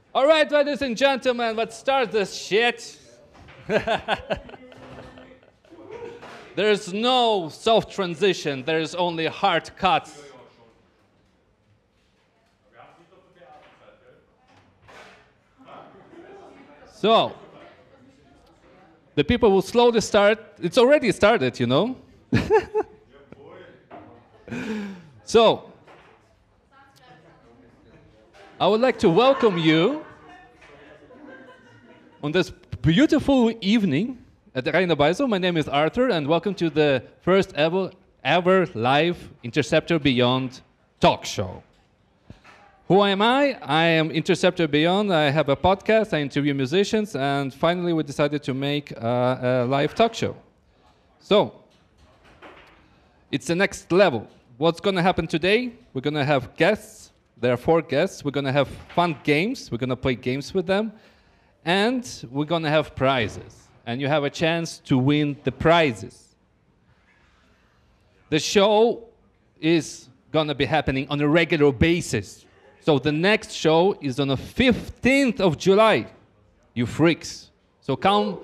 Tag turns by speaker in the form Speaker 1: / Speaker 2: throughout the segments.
Speaker 1: All right, ladies and gentlemen, let's start this shit. There's no soft transition, there's only hard cuts. So, the people will slowly start. It's already started, you know? So, I would like to welcome you on this beautiful evening at the Rainer Beisel. My name is Arthur, and welcome to the first ever live Interceptor Beyond talk show. Who am I? I am Interceptor Beyond. I have a podcast, I interview musicians, and finally we decided to make a live talk show. So, it's the next level. What's going to happen today? We're going to have guests. There are 4 guests. We're going to have fun games. We're going to play games with them. And we're going to have prizes. And you have a chance to win the prizes. The show is going to be happening on a regular basis. So the next show is on the 15th of July. You freaks. So come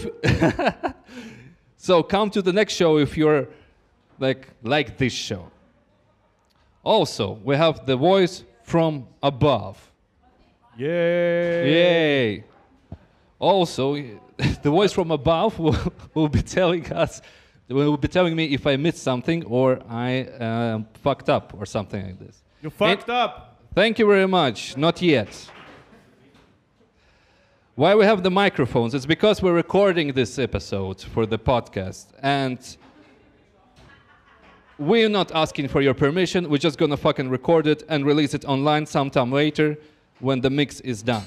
Speaker 1: so come to the next show if you're like this show. Also, we have the voice from above.
Speaker 2: Yay!
Speaker 1: Yay! Also, the voice from above will be telling me if I missed something or I fucked up or something like this.
Speaker 2: You fucked up!
Speaker 1: Thank you very much. Not yet. Why we have the microphones? It's because we're recording this episode for the podcast. And we're not asking for your permission. We're just going to fucking record it and release it online sometime later when the mix is done.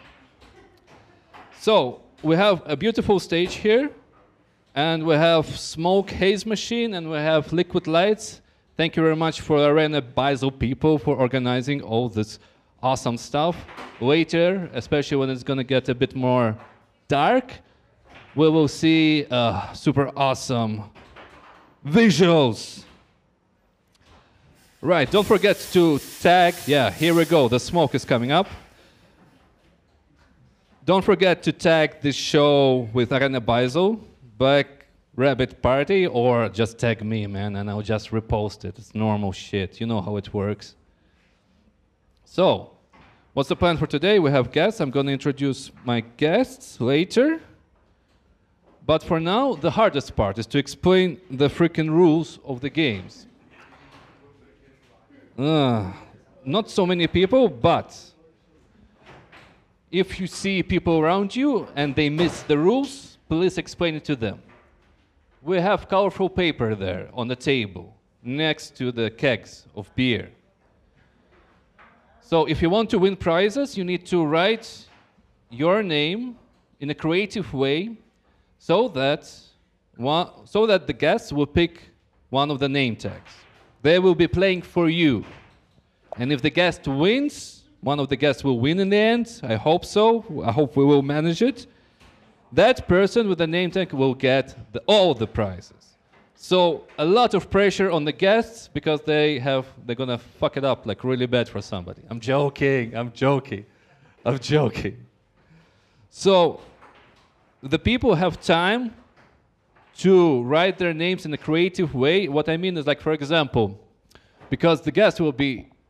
Speaker 1: So, we have a beautiful stage here. And we have smoke haze machine and we have liquid lights. Thank you very much for Arena Beisel people for organizing all this awesome stuff. Later, especially when it's going to get a bit more dark, we will see super awesome visuals. Right, don't forget to tag. Yeah, here we go. The smoke is coming up. Don't forget to tag this show with Arena Beisel, Black Rabbit Party, or just tag me, man, and I'll just repost it. It's normal shit. You know how it works. So, what's the plan for today? We have guests. I'm going to introduce my guests later. But for now, the hardest part is to explain the freaking rules of the games. Not so many people, but if you see people around you and they miss the rules, please explain it to them. We have colorful paper there on the table next to the kegs of beer. So if you want to win prizes, you need to write your name in a creative way so that the guests will pick one of the name tags. They will be playing for you. And if the guest wins, one of the guests will win in the end. I hope so. I hope we will manage it. That person with the name tag will get all the prizes. So a lot of pressure on the guests because they're gonna fuck it up like really bad for somebody. I'm joking. So the people have time to write their names in a creative way. What I mean is, like, for example, because the guest will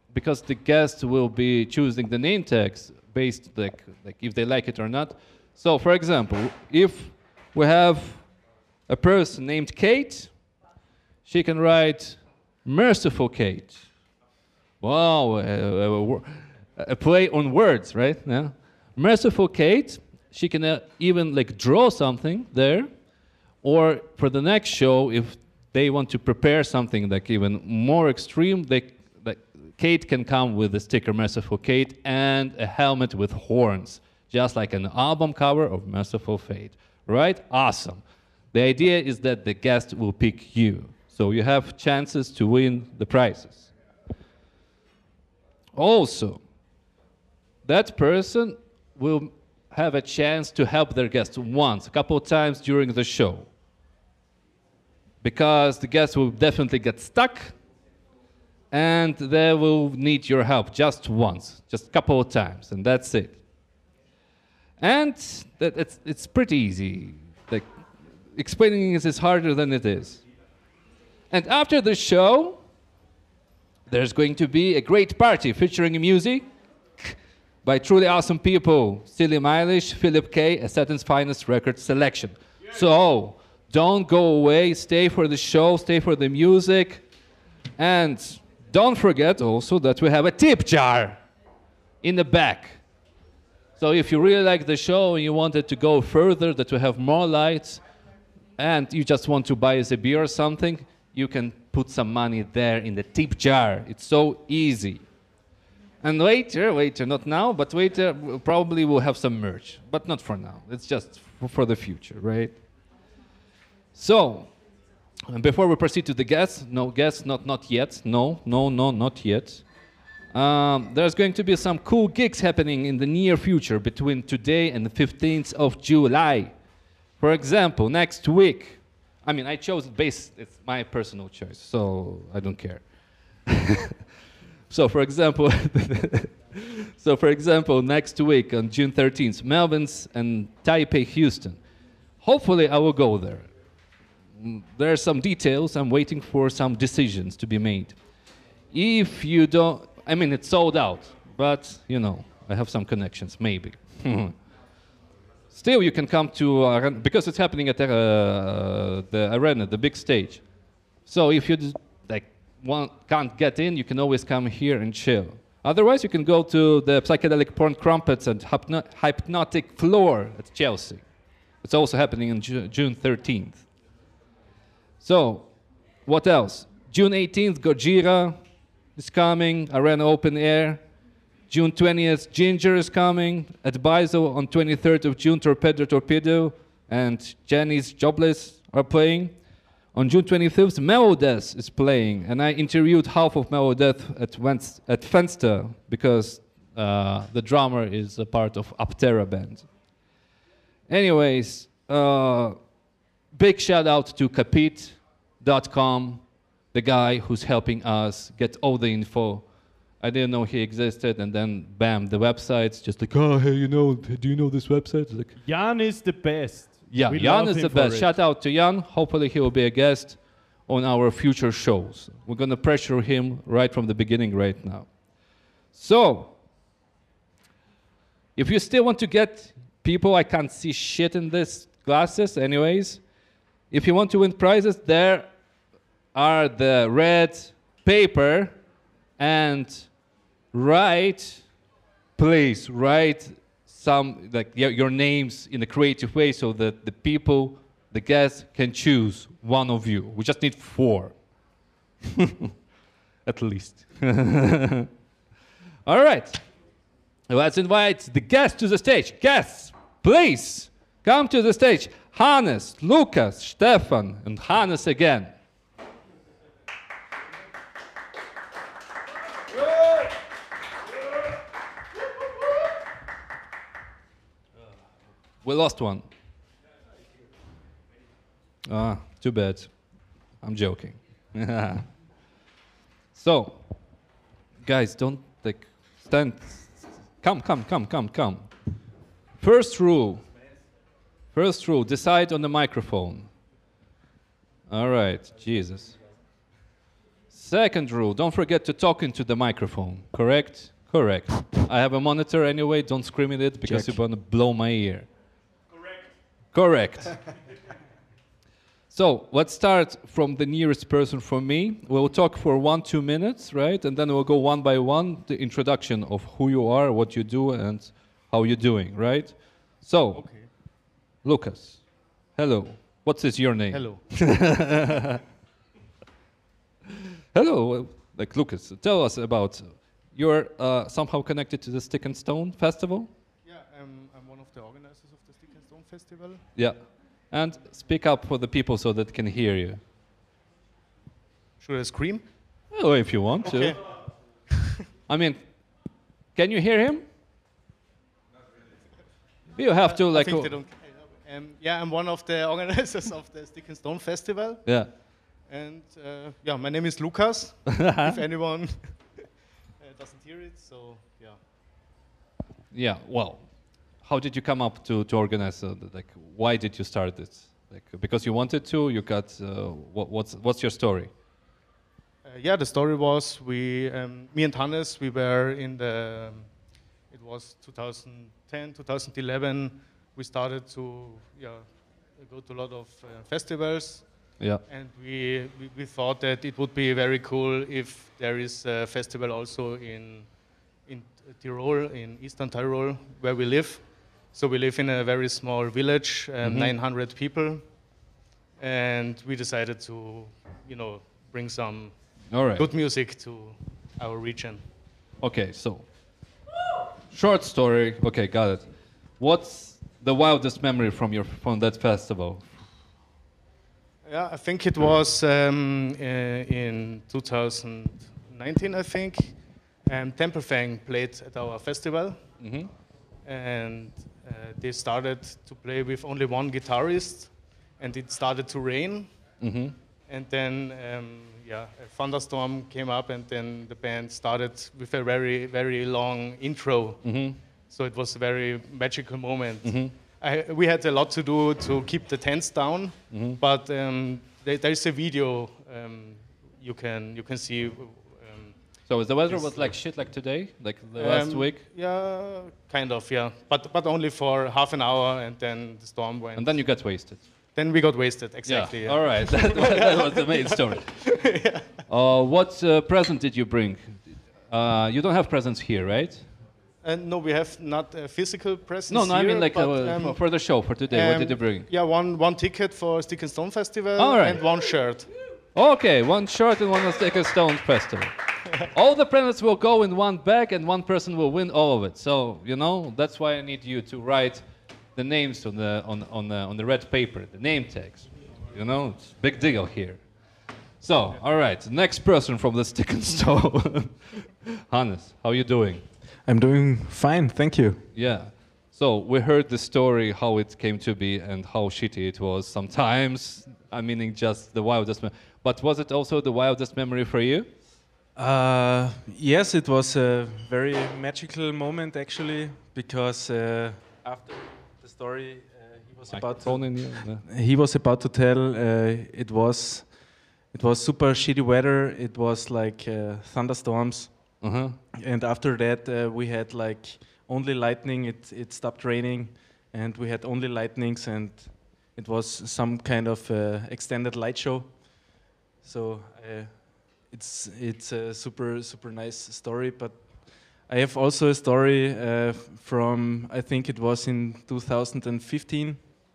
Speaker 1: be choosing the name tags based like if they like it or not. So, for example, if we have a person named Kate, she can write Merciful Kate. Wow, a play on words, right? Yeah. Merciful Kate. She can even like draw something there. Or for the next show, if they want to prepare something like even more extreme, Kate can come with the sticker Merciful Kate and a helmet with horns, just like an album cover of Merciful Fate. Right? Awesome. The idea is that the guest will pick you. So you have chances to win the prizes. Also, that person will have a chance to help their guest once, a couple of times during the show. Because the guest will definitely get stuck and they will need your help just once, just a couple of times, and that's it. And it's pretty easy. Like, explaining it is harder than it is. And after the show, there's going to be a great party featuring music by truly awesome people. Silly Eilish, Philip K., a Saturn's finest record selection. So, don't go away. Stay for the show. Stay for the music. And don't forget also that we have a tip jar in the back. So if you really like the show and you want it to go further, that we have more lights, and you just want to buy us a beer or something, you can put some money there in the tip jar. It's so easy. And later, not now, but later, probably we'll have some merch. But not for now. It's just for the future, right? So, and before we proceed to the guests, not yet. No, not yet. There's going to be some cool gigs happening in the near future between today and the 15th of July. For example, next week, I chose it it's my personal choice, so I don't care. So for example, next week on June 13th, Melbourne's and Taipei, Houston. Hopefully I will go there. There are some details. I'm waiting for some decisions to be made. If you don't, it's sold out, but I have some connections, maybe. Still, you can come to because it's happening at the arena, the big stage. So if you can't get in, you can always come here and chill. Otherwise, you can go to the Psychedelic Porn Crumpets and Hypnotic Floor at Chelsea. It's also happening on June 13th. So, what else? June 18th, Gojira is coming, Arena Open Air. June 20th, Ginger is coming. At Bizo on 23rd of June, Torpedo and Jenny's Jobless are playing. On June 25th, Melodeath is playing, and I interviewed half of Melodeath at Fenster because the drummer is a part of Aptera band. Anyways, big shout out to Capit.com, the guy who's helping us get all the info. I didn't know he existed, and then bam, the website's just like, oh, hey, do you know this website? Like,
Speaker 2: Jan is the best.
Speaker 1: Yeah, Jan is the best. Shout out to Jan. Hopefully he will be a guest on our future shows. We're going to pressure him right from the beginning right now. So, if you still want to get people, I can't see shit in these glasses anyways. If you want to win prizes, there are the red paper, and please write some your names in a creative way so that the people, the guests, can choose one of you. We just need 4, at least. All right, let's invite the guests to the stage. Guests, please come to the stage. Hannes, Lucas, Stefan, and Hannes again. We lost one. Too bad. I'm joking. So, guys, don't stand. Come. First rule, decide on the microphone. All right, Jesus. Second rule, don't forget to talk into the microphone. Correct? Correct. I have a monitor anyway, don't scream at it because you're going to blow my ear. Correct. So let's start from the nearest person from me. We'll talk for 1-2 minutes, right? And then we'll go one by one, the introduction of who you are, what you do, and how you're doing, right? So, Lucas, hello. What is your name?
Speaker 2: Hello.
Speaker 1: Hello, Lucas, tell us about, you're somehow connected to the Stick and Stone Festival?
Speaker 3: Yeah, I'm one of the organizers of the Stick and Stone Festival.
Speaker 1: Yeah, and speak up for the people so that can hear you.
Speaker 3: Should I scream?
Speaker 1: Oh, if you want to. Can you hear him? You have to
Speaker 3: I think they don't. Yeah, I'm one of the organizers of the Stick and Stone Festival.
Speaker 1: Yeah.
Speaker 3: And my name is Lucas, if anyone doesn't hear it, so yeah.
Speaker 1: Yeah, well, how did you come up to organize? Like, why did you start this? Like, because you wanted to. You got. What's your story?
Speaker 3: Yeah, the story was me and Hannes, we were in it was 2010, 2011. We started to go to a lot of festivals.
Speaker 1: Yeah.
Speaker 3: And we thought that it would be very cool if there is a festival also in Tyrol, in Eastern Tyrol, where we live. So we live in a very small village, 900 people, and we decided to, bring some good music to our region.
Speaker 1: Okay, so short story. Okay, got it. What's the wildest memory from that festival?
Speaker 3: Yeah, I think it was in 2019, I think. Tempelfang played at our festival, and they started to play with only one guitarist, and it started to rain. And then, a thunderstorm came up, and then the band started with a very, very long intro. So it was a very magical moment. We had a lot to do to keep the tents down, but there's a video you can see.
Speaker 1: So the weather was like shit, like today, like the last week.
Speaker 3: Yeah, kind of, yeah. But only for half an hour, and then the storm went.
Speaker 1: And then you got wasted.
Speaker 3: Then we got wasted, exactly.
Speaker 1: Yeah. All right, that was the main story. What present did you bring? You don't have presents here, right?
Speaker 3: No, we have not a physical presence.
Speaker 1: No, I
Speaker 3: here,
Speaker 1: mean like
Speaker 3: but,
Speaker 1: for the show for today. What did you bring?
Speaker 3: Yeah, one ticket for Stick and Stone Festival and one shirt.
Speaker 1: Okay, one shirt and one Stick and Stone Festival. All the presents will go in one bag, and one person will win all of it. So that's why I need you to write the names on the red paper, the name tags. It's a big deal here. So, all right, next person from the Stick and Stone. Hannes, how you doing?
Speaker 4: I'm doing fine, thank you.
Speaker 1: Yeah. So we heard the story, how it came to be and how shitty it was sometimes. I mean, just the wildest but was it also the wildest memory for you?
Speaker 4: Yes, it was a very magical moment actually, because after the story he was about to tell, it was super shitty weather. It was like thunderstorms. And after that, we had like only lightning. It stopped raining, and we had only lightnings, and it was some kind of extended light show. So it's a super nice story. But I have also a story from, I think it was in 2015,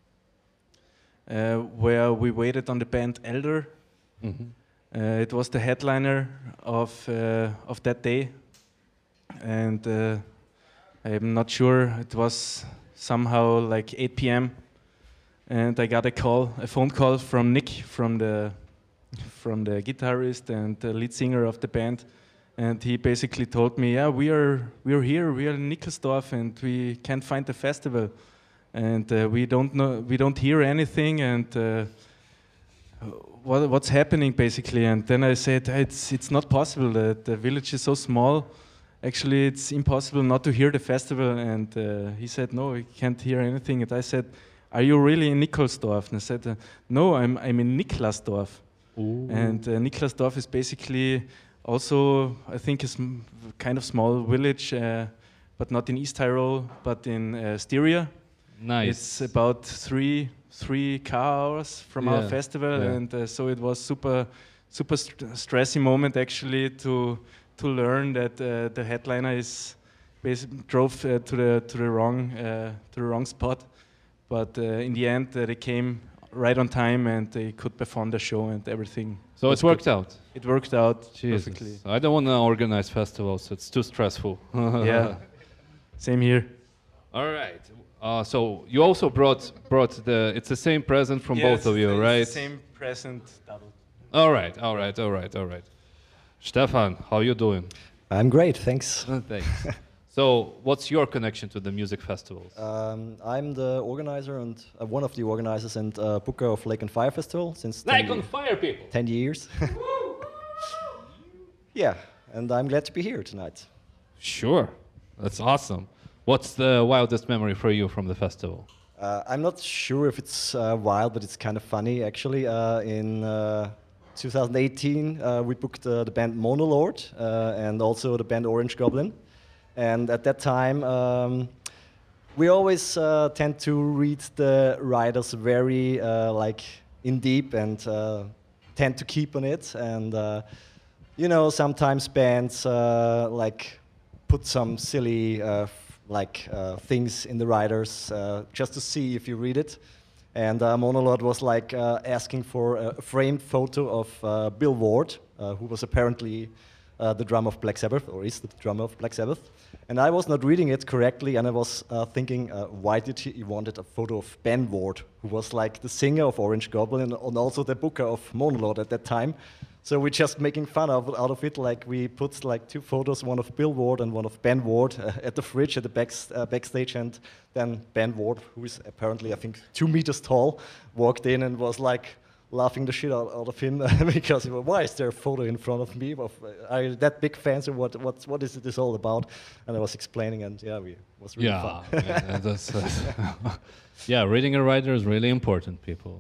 Speaker 4: where we waited on the band Elder. It was the headliner of that day, and I'm not sure. It was somehow like 8 p.m. and I got a phone call from Nick, from the guitarist and the lead singer of the band, and he basically told me, "Yeah, we are here. We are in Nickelsdorf, and we can't find the festival, and we don't hear anything, and." What's happening basically? And then I said, it's not possible. The village is so small. Actually, it's impossible not to hear the festival. And he said, no, we can't hear anything. And I said, are you really in Nickelsdorf? And I said, no, I'm in Niklasdorf. Ooh. And Niklasdorf is basically also, I think, a kind of small village, but not in East Tyrol, but in Styria.
Speaker 1: Nice.
Speaker 4: It's about three car hours from our festival, and so it was super stressy moment actually to learn that the headliner drove to the wrong spot, but in the end they came right on time and they could perform the show and everything.
Speaker 1: So it worked out.
Speaker 4: It worked out
Speaker 1: Jesus.
Speaker 4: perfectly.
Speaker 1: I don't want to organize festivals; it's too stressful.
Speaker 4: Yeah, same here.
Speaker 1: All right. So you also brought it's the same present from both of you, right?
Speaker 4: Same present double.
Speaker 1: All right. Stefan, how you doing?
Speaker 5: I'm great, thanks.
Speaker 1: Thanks. So what's your connection to the music festivals?
Speaker 5: I'm the organizer and one of the organizers and booker of Lake on Fire Festival since
Speaker 1: Lake on Fire, people!
Speaker 5: 10 years. Yeah, and I'm glad to be here tonight.
Speaker 1: Sure, that's awesome. What's the wildest memory for you from the festival?
Speaker 5: I'm not sure if it's wild, but it's kind of funny actually. In 2018, we booked the band Monolord and also the band Orange Goblin. And at that time, we always tend to read the writers very like in deep and tend to keep on it. And you know, sometimes bands like put some silly things in the writers just to see if you read it. And Monolord was like asking for a framed photo of Bill Ward, who was apparently the drummer of Black Sabbath, or is the drummer of Black Sabbath. And I was not reading it correctly, and I was thinking, why did he wanted a photo of Ben Ward, who was like the singer of Orange Goblin and also the booker of Monolord at that time. So we're just making fun out of it. Like we put like 2 photos, one of Bill Ward and one of Ben Ward, at the fridge at the backstage, and then Ben Ward, who is apparently I think 2 meters tall, walked in and was like laughing the shit out of him because he was, why is there a photo in front of me? Are you that big fans? Or what is this all about? And I was explaining, and yeah, it was really fun.
Speaker 1: Yeah, that's yeah. Reading a writer is really important, people.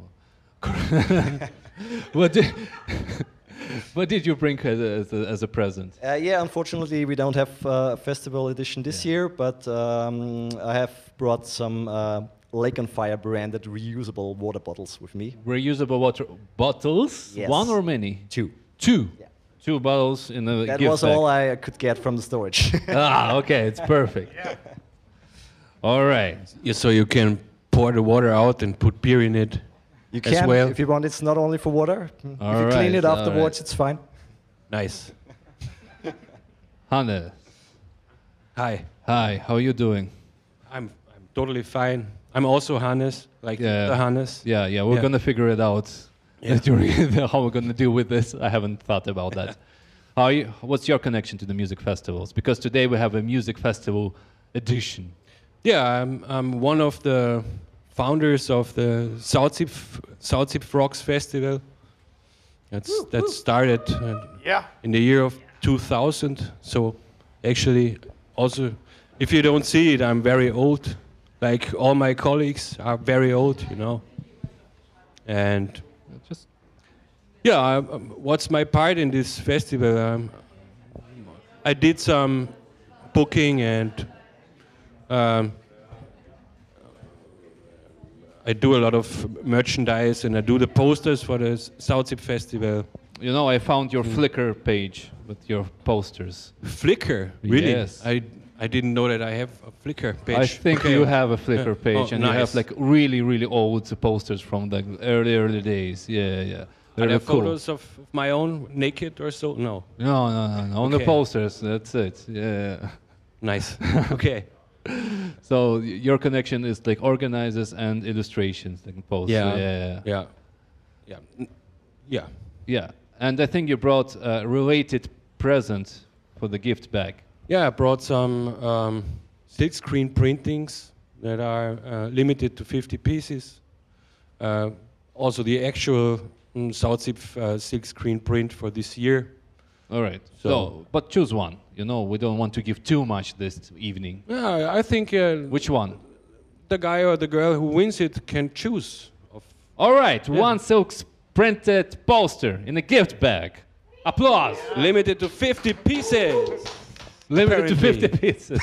Speaker 1: What did you bring as a present?
Speaker 5: Yeah, unfortunately, we don't have a festival edition this year, but I have brought some Lake on Fire branded reusable water bottles with me.
Speaker 1: Reusable water bottles?
Speaker 5: Yes.
Speaker 1: 1 or many?
Speaker 5: 2.
Speaker 1: 2?
Speaker 5: Yeah.
Speaker 1: 2 bottles in a
Speaker 5: That
Speaker 1: gift
Speaker 5: was
Speaker 1: bag.
Speaker 5: all I could get from the storage.
Speaker 1: Okay, it's perfect. All right.
Speaker 6: Yeah, so you can pour the water out and put beer in it.
Speaker 5: You
Speaker 6: as
Speaker 5: can,
Speaker 6: well.
Speaker 5: if you want. It's not only for water. If you
Speaker 1: All
Speaker 5: clean
Speaker 1: right,
Speaker 5: it
Speaker 1: all
Speaker 5: afterwards,
Speaker 1: right.
Speaker 5: it's fine.
Speaker 6: Nice.
Speaker 1: Hannes.
Speaker 6: Hi.
Speaker 1: Hi, how are you doing?
Speaker 6: I'm totally fine. I'm also Hannes, like the Hannes.
Speaker 1: Yeah, we're
Speaker 6: Yeah.
Speaker 1: gonna figure it out during how we're gonna deal with this. I haven't thought about that. What's your connection to the music festivals? Because today we have a music festival edition.
Speaker 6: Yeah, I'm one of the founders of the Salzip Rocks Festival. That started in the year of 2000. So actually, also, if you don't see it, I'm very old. Like all my colleagues are very old, you know. And
Speaker 1: Just
Speaker 6: what's my part in this festival? I did some booking and I do a lot of merchandise and I do the posters for the Salzip Festival.
Speaker 1: you know, I found your Flickr page with your posters.
Speaker 6: Flickr, really?
Speaker 1: Yes.
Speaker 6: I didn't know that I have a Flickr page.
Speaker 1: I think
Speaker 6: Okay.
Speaker 1: you have a Flickr page,
Speaker 6: Oh,
Speaker 1: and you have
Speaker 6: nice.
Speaker 1: like really old posters from the early days. Yeah.
Speaker 6: Are
Speaker 1: They're
Speaker 6: there
Speaker 1: cool.
Speaker 6: photos of my own naked or so? No.
Speaker 1: No. On the
Speaker 6: Okay.
Speaker 1: posters, that's it. Yeah.
Speaker 6: Nice. Okay.
Speaker 1: So your connection is like organizers and illustrations, like posters.
Speaker 6: Yeah. Yeah.
Speaker 1: Yeah. And I think you brought a related present for the gift bag.
Speaker 6: Yeah, I brought some silk screen printings that are limited to 50 pieces. Also, the actual Salzip silk screen print for this year.
Speaker 1: All right.
Speaker 6: So-
Speaker 1: So, but choose one. You know, we don't want to give too much this evening.
Speaker 6: Yeah, I think
Speaker 1: Which one?
Speaker 6: the guy or the girl who wins it can choose.
Speaker 1: All right. One silk printed poster in a gift bag. Applause.
Speaker 6: Limited to 50 pieces.
Speaker 1: Limited to
Speaker 6: Apparently.
Speaker 1: 50 pieces.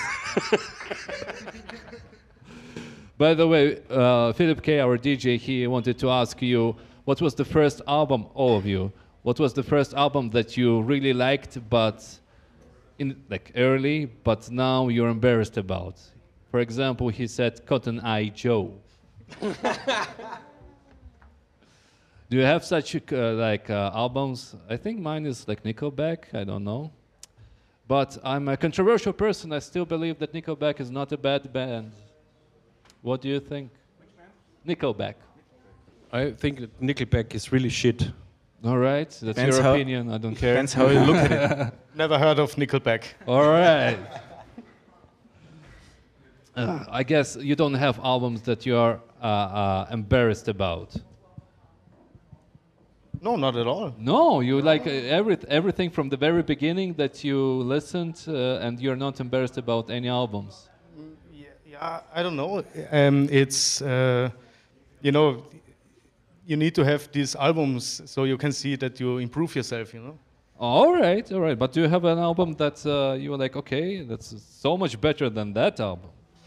Speaker 1: By the way, Philip K., our DJ, he wanted to ask you, what was the first album, all of you, what was the first album that you really liked, but in like early, but now you're embarrassed about? For example, he said Cotton Eye Joe. Do you have such albums? I think mine is like Nickelback. I don't know. But I'm a controversial person. I still believe that Nickelback is not a bad band. What do you think? Which band? Nickelback.
Speaker 6: I think that Nickelback is really shit.
Speaker 1: All right, that's
Speaker 5: Depends
Speaker 1: your
Speaker 5: how-
Speaker 1: opinion. I don't care.
Speaker 5: Depends how you look at it.
Speaker 3: Never heard of Nickelback.
Speaker 1: All right. I guess you don't have albums that you are embarrassed about.
Speaker 3: No, not at all.
Speaker 1: No, you like everything from the very beginning that you listened, and you're not embarrassed about any albums.
Speaker 3: I don't know. It's you need to have these albums so you can see that you improve yourself.
Speaker 1: All right, all right. But do you have an album that you were like, okay, that's so much better than that album?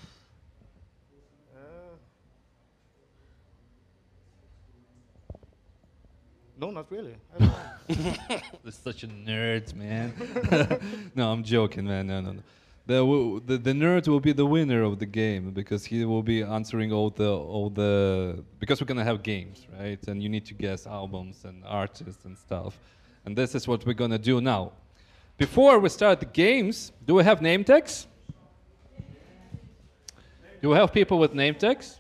Speaker 3: No, not really. I don't know.
Speaker 1: You're such a nerd, man. No, I'm joking, man. No, no, no. The nerd will be the winner of the game because he will be answering all the because we're gonna have games, right? And you need to guess albums and artists and stuff. And this is what we're gonna do now. Before we start the games, do we have name tags? Do we have people with name tags?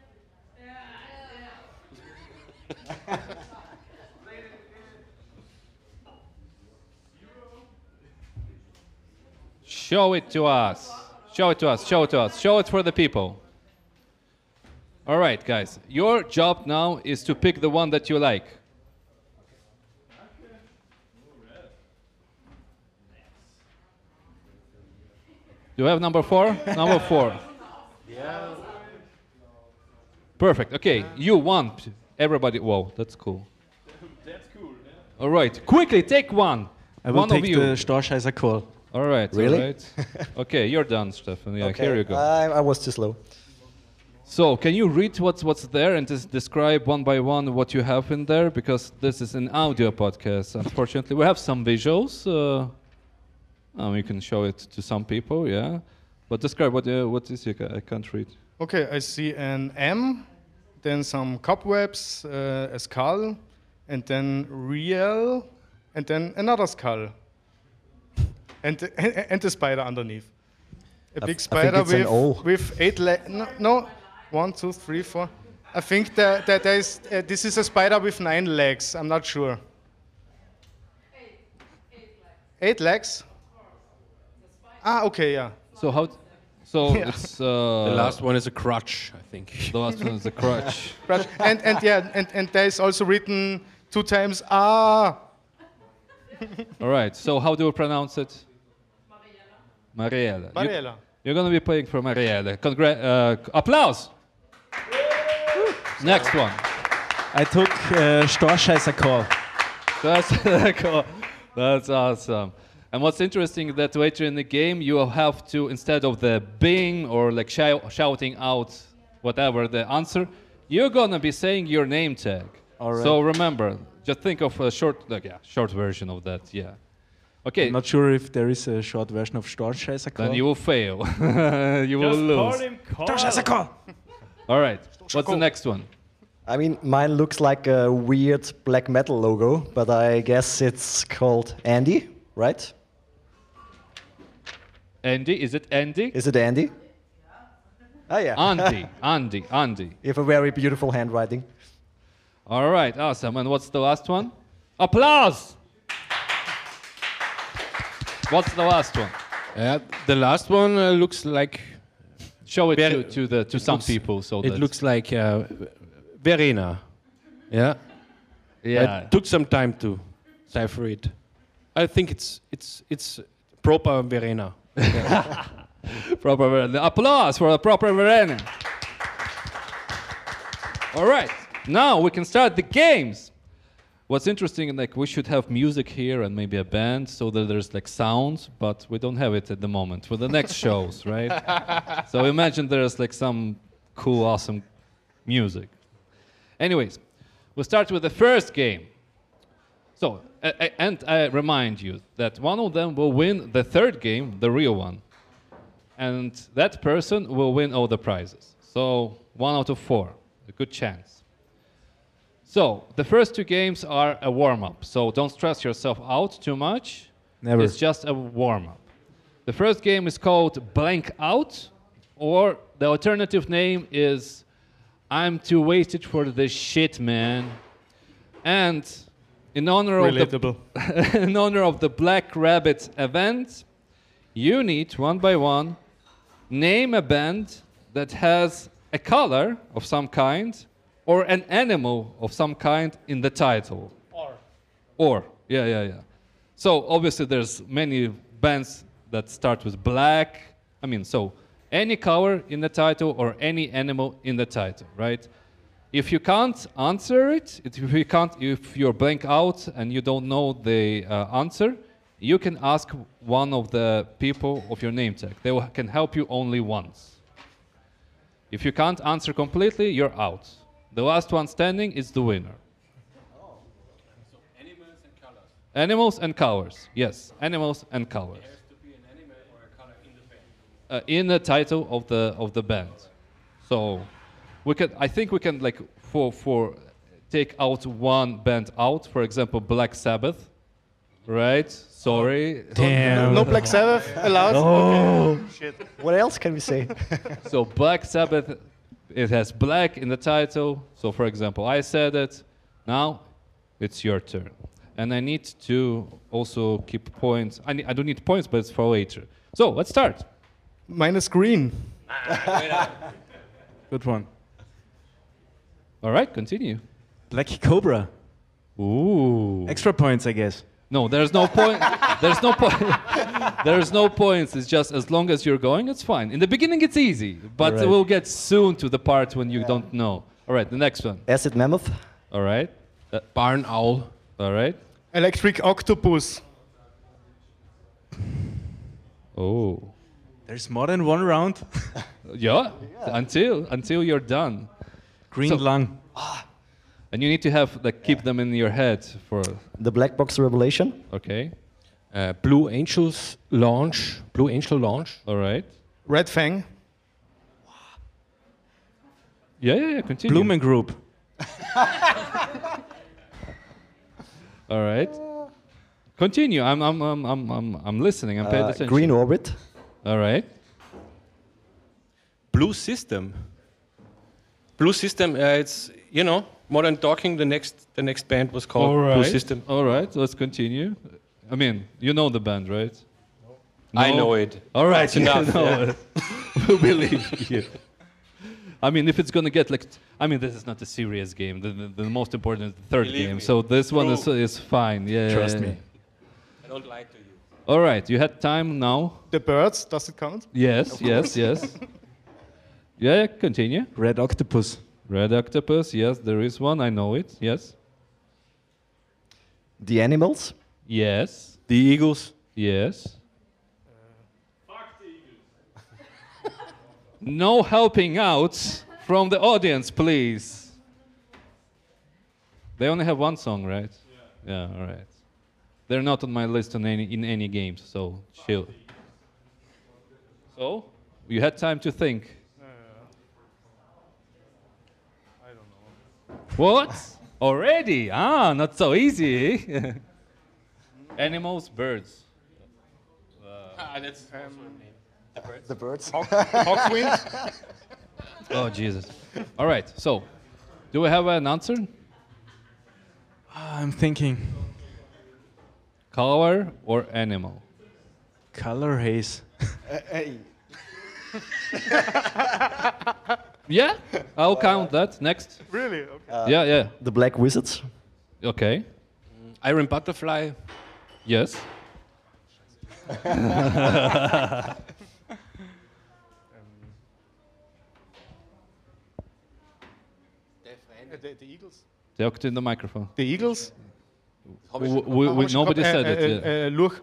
Speaker 1: Show it to us. Show it to us. Show it to us. Show it for the people. All right, guys. Your job now is to pick the one that you like. Do you have number 4? Number 4. Yeah. Perfect. Okay, you want everybody. Whoa, that's cool. That's cool. Yeah. All right, quickly take one.
Speaker 4: I will
Speaker 1: one
Speaker 4: take
Speaker 1: of you.
Speaker 4: the Storscheißer call.
Speaker 1: All right.
Speaker 5: Really?
Speaker 1: All right. Okay, you're done, Stefan. Yeah,
Speaker 5: Okay,
Speaker 1: here you go.
Speaker 5: I was too slow.
Speaker 1: So, can you read what's there and just describe one by one what you have in there? Because this is an audio podcast. Unfortunately, we have some visuals. You can show it to some people, yeah. But describe what is it? I can't read.
Speaker 3: Okay, I see an M, then some cobwebs, a skull, and then real, and then another skull. And the spider underneath. A big spider
Speaker 5: it's an O.
Speaker 3: with 8 legs. No, 1, 2, 3, 4. I think that there is, this is a spider with 9 legs. I'm not sure. 8 legs? Ah, okay, yeah.
Speaker 1: So how? So
Speaker 3: Yeah.
Speaker 1: it's
Speaker 6: The last one is a crutch, I think.
Speaker 1: the last one is a crutch.
Speaker 3: Right. And there is also written 2 times ah.
Speaker 1: All right. So how do you pronounce it? Mariella.
Speaker 3: Mariella.
Speaker 1: You're gonna be playing for Mariella. Applause. Next one.
Speaker 4: I took Storscheißer call.
Speaker 1: That's cool. That's awesome. And what's interesting is that later in the game you will have to, instead of the bing or like shouting out whatever the answer, you're gonna be saying your name tag.
Speaker 4: All right.
Speaker 1: So remember, just think of a short version of that. Yeah. Okay.
Speaker 4: I'm not sure if there is a short version of Storscheißer call.
Speaker 1: Then you will fail. You will
Speaker 2: Just call
Speaker 1: lose.
Speaker 2: him Carl.
Speaker 4: Storscheißer call!
Speaker 1: All right. What's the next one?
Speaker 5: I mean, mine looks like a weird black metal logo, but I guess it's called Andy, right?
Speaker 1: Andy? Is it Andy?
Speaker 5: Is it Andy? Oh, yeah.
Speaker 1: Andy.
Speaker 5: You have a very beautiful handwriting.
Speaker 1: All right, awesome. And what's the last one? Applause! What's the last one?
Speaker 6: The last one looks like
Speaker 1: Show it
Speaker 6: Ver-
Speaker 1: to some
Speaker 6: looks-
Speaker 1: people. So
Speaker 6: it
Speaker 1: that
Speaker 6: looks like Verena. Yeah.
Speaker 1: yeah.
Speaker 6: It took some time to cipher it. I think it's proper Verena.
Speaker 1: Proper the applause for a proper Verena. All right, now we can start the games. What's interesting, like we should have music here and maybe a band so that there's like sounds, but we don't have it at the moment for the next shows, right? So imagine there's like some cool, awesome music. Anyways, we'll start with the first game. So, and I remind you that one of them will win the third game, the real one. And that person will win all the prizes. So, 1 out of 4, a good chance. So, the first 2 games are a warm-up. So, don't stress yourself out too much.
Speaker 4: Never.
Speaker 1: It's just a warm-up. The first game is called Blank Out, or the alternative name is I'm Too Wasted for This Shit, Man. And in honor
Speaker 3: Relatable.
Speaker 1: in honor of the Black Rabbit event, you need, one by one, name a band that has a color of some kind or an animal of some kind in the title. Or. Yeah. So obviously there's many bands that start with black. I mean, so any color in the title or any animal in the title, right? If you can't answer it, if you're blank out and you don't know the answer, you can ask one of the people of your name tag. They can help you only once. If you can't answer completely, you're out. The last one standing is the winner.
Speaker 6: So animals and colors.
Speaker 1: Animals and colors. Yes, animals and colors.
Speaker 6: There has to be an animal or a color in the band.
Speaker 1: In the title of the band. So I think we can like for take out one band out. For example, Black Sabbath. Right? Sorry.
Speaker 4: Damn.
Speaker 3: No Black Sabbath allowed?
Speaker 5: Oh.
Speaker 3: Okay. Shit.
Speaker 5: What else can we say?
Speaker 1: So Black Sabbath, it has black in the title. So for example, I said it. Now it's your turn. And I need to also keep points. I don't need points, but it's for later. So let's start.
Speaker 3: Mine is green.
Speaker 4: Good one.
Speaker 1: All right, continue.
Speaker 4: Black Cobra.
Speaker 1: Ooh.
Speaker 4: Extra points, I guess.
Speaker 1: No, there's no point. There's no point. There's no points. It's just as long as you're going, it's fine. In the beginning, it's easy, but
Speaker 4: Alright.
Speaker 1: we'll get soon to the part when you don't know. All right, the next one.
Speaker 5: Acid Mammoth.
Speaker 1: All right.
Speaker 6: Barn owl.
Speaker 1: All right.
Speaker 3: Electric Octopus.
Speaker 1: Oh.
Speaker 4: There's more than one round.
Speaker 1: Yeah. Until you're done,
Speaker 4: Green
Speaker 1: So-
Speaker 4: lung.
Speaker 1: and you need to have like keep them in your head for.
Speaker 5: The Black Box Revelation.
Speaker 1: Okay.
Speaker 6: Blue Angels launch. Blue Angel launch.
Speaker 1: All right.
Speaker 3: Red Fang.
Speaker 1: Yeah. Continue.
Speaker 4: Blumen Group.
Speaker 1: All right. Continue. I'm listening. I'm paying attention.
Speaker 5: Green Orbit.
Speaker 1: All right.
Speaker 6: Blue System. Blue System. It's Modern Talking. The next band was called Blue System.
Speaker 1: All right, let's continue. I mean, you know the band, right?
Speaker 6: I
Speaker 1: No?
Speaker 6: know it.
Speaker 1: All right,
Speaker 6: That's enough,
Speaker 1: you know
Speaker 6: yeah.
Speaker 1: it. We believe you. I mean, if it's gonna get like, this is not a serious game. The most important is the third
Speaker 6: Believe
Speaker 1: game.
Speaker 6: me.
Speaker 1: So this one
Speaker 6: True.
Speaker 1: is fine. Yeah.
Speaker 4: Trust me.
Speaker 6: I don't lie to you.
Speaker 1: All right, you had time now.
Speaker 3: The Birds. Does it count?
Speaker 1: Yes. Yeah, continue.
Speaker 4: Red Octopus.
Speaker 1: Red Octopus. Yes, there is one. I know it. Yes.
Speaker 5: The Animals.
Speaker 1: Yes.
Speaker 6: The Eagles.
Speaker 1: Yes. No helping out from the audience, please. They only have one song, right? Yeah. All right. They're not on my list in any games, so chill. So you had time to think.
Speaker 3: I don't know.
Speaker 1: What? Already? Not so easy. Animals, birds.
Speaker 6: That's
Speaker 5: The Birds.
Speaker 3: Hawkwind.
Speaker 1: Oh Jesus! All right. So, do we have an answer?
Speaker 4: I'm thinking.
Speaker 1: Color or animal?
Speaker 4: Color haze.
Speaker 5: Hey.
Speaker 1: Yeah, I'll count that. Next.
Speaker 3: Really? Okay.
Speaker 1: Yeah.
Speaker 5: The Black Wizards.
Speaker 1: Okay.
Speaker 6: Iron Butterfly.
Speaker 1: Yes.
Speaker 3: The Eagles.
Speaker 1: Talk to the microphone.
Speaker 3: The Eagles.
Speaker 1: Nobody said it. Yet.
Speaker 3: Look.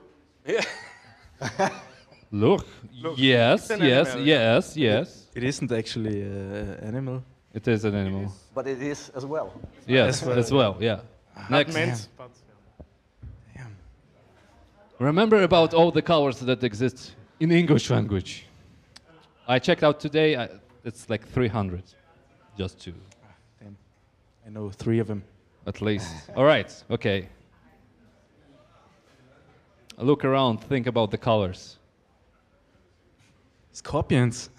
Speaker 1: Look. Yes.
Speaker 3: It's an
Speaker 1: Yes.
Speaker 3: animal.
Speaker 1: Yes.
Speaker 4: It isn't actually an animal.
Speaker 1: It is an animal.
Speaker 5: But it is as well.
Speaker 1: Yes, as well. Yeah. Next.
Speaker 3: Meant, but,
Speaker 1: Remember about all the colors that exist in English language. I checked out today. It's like 300, just to
Speaker 4: Damn. I know 3 of them.
Speaker 1: at least. All right. Okay. Look around. Think about the colors.
Speaker 4: Scorpions.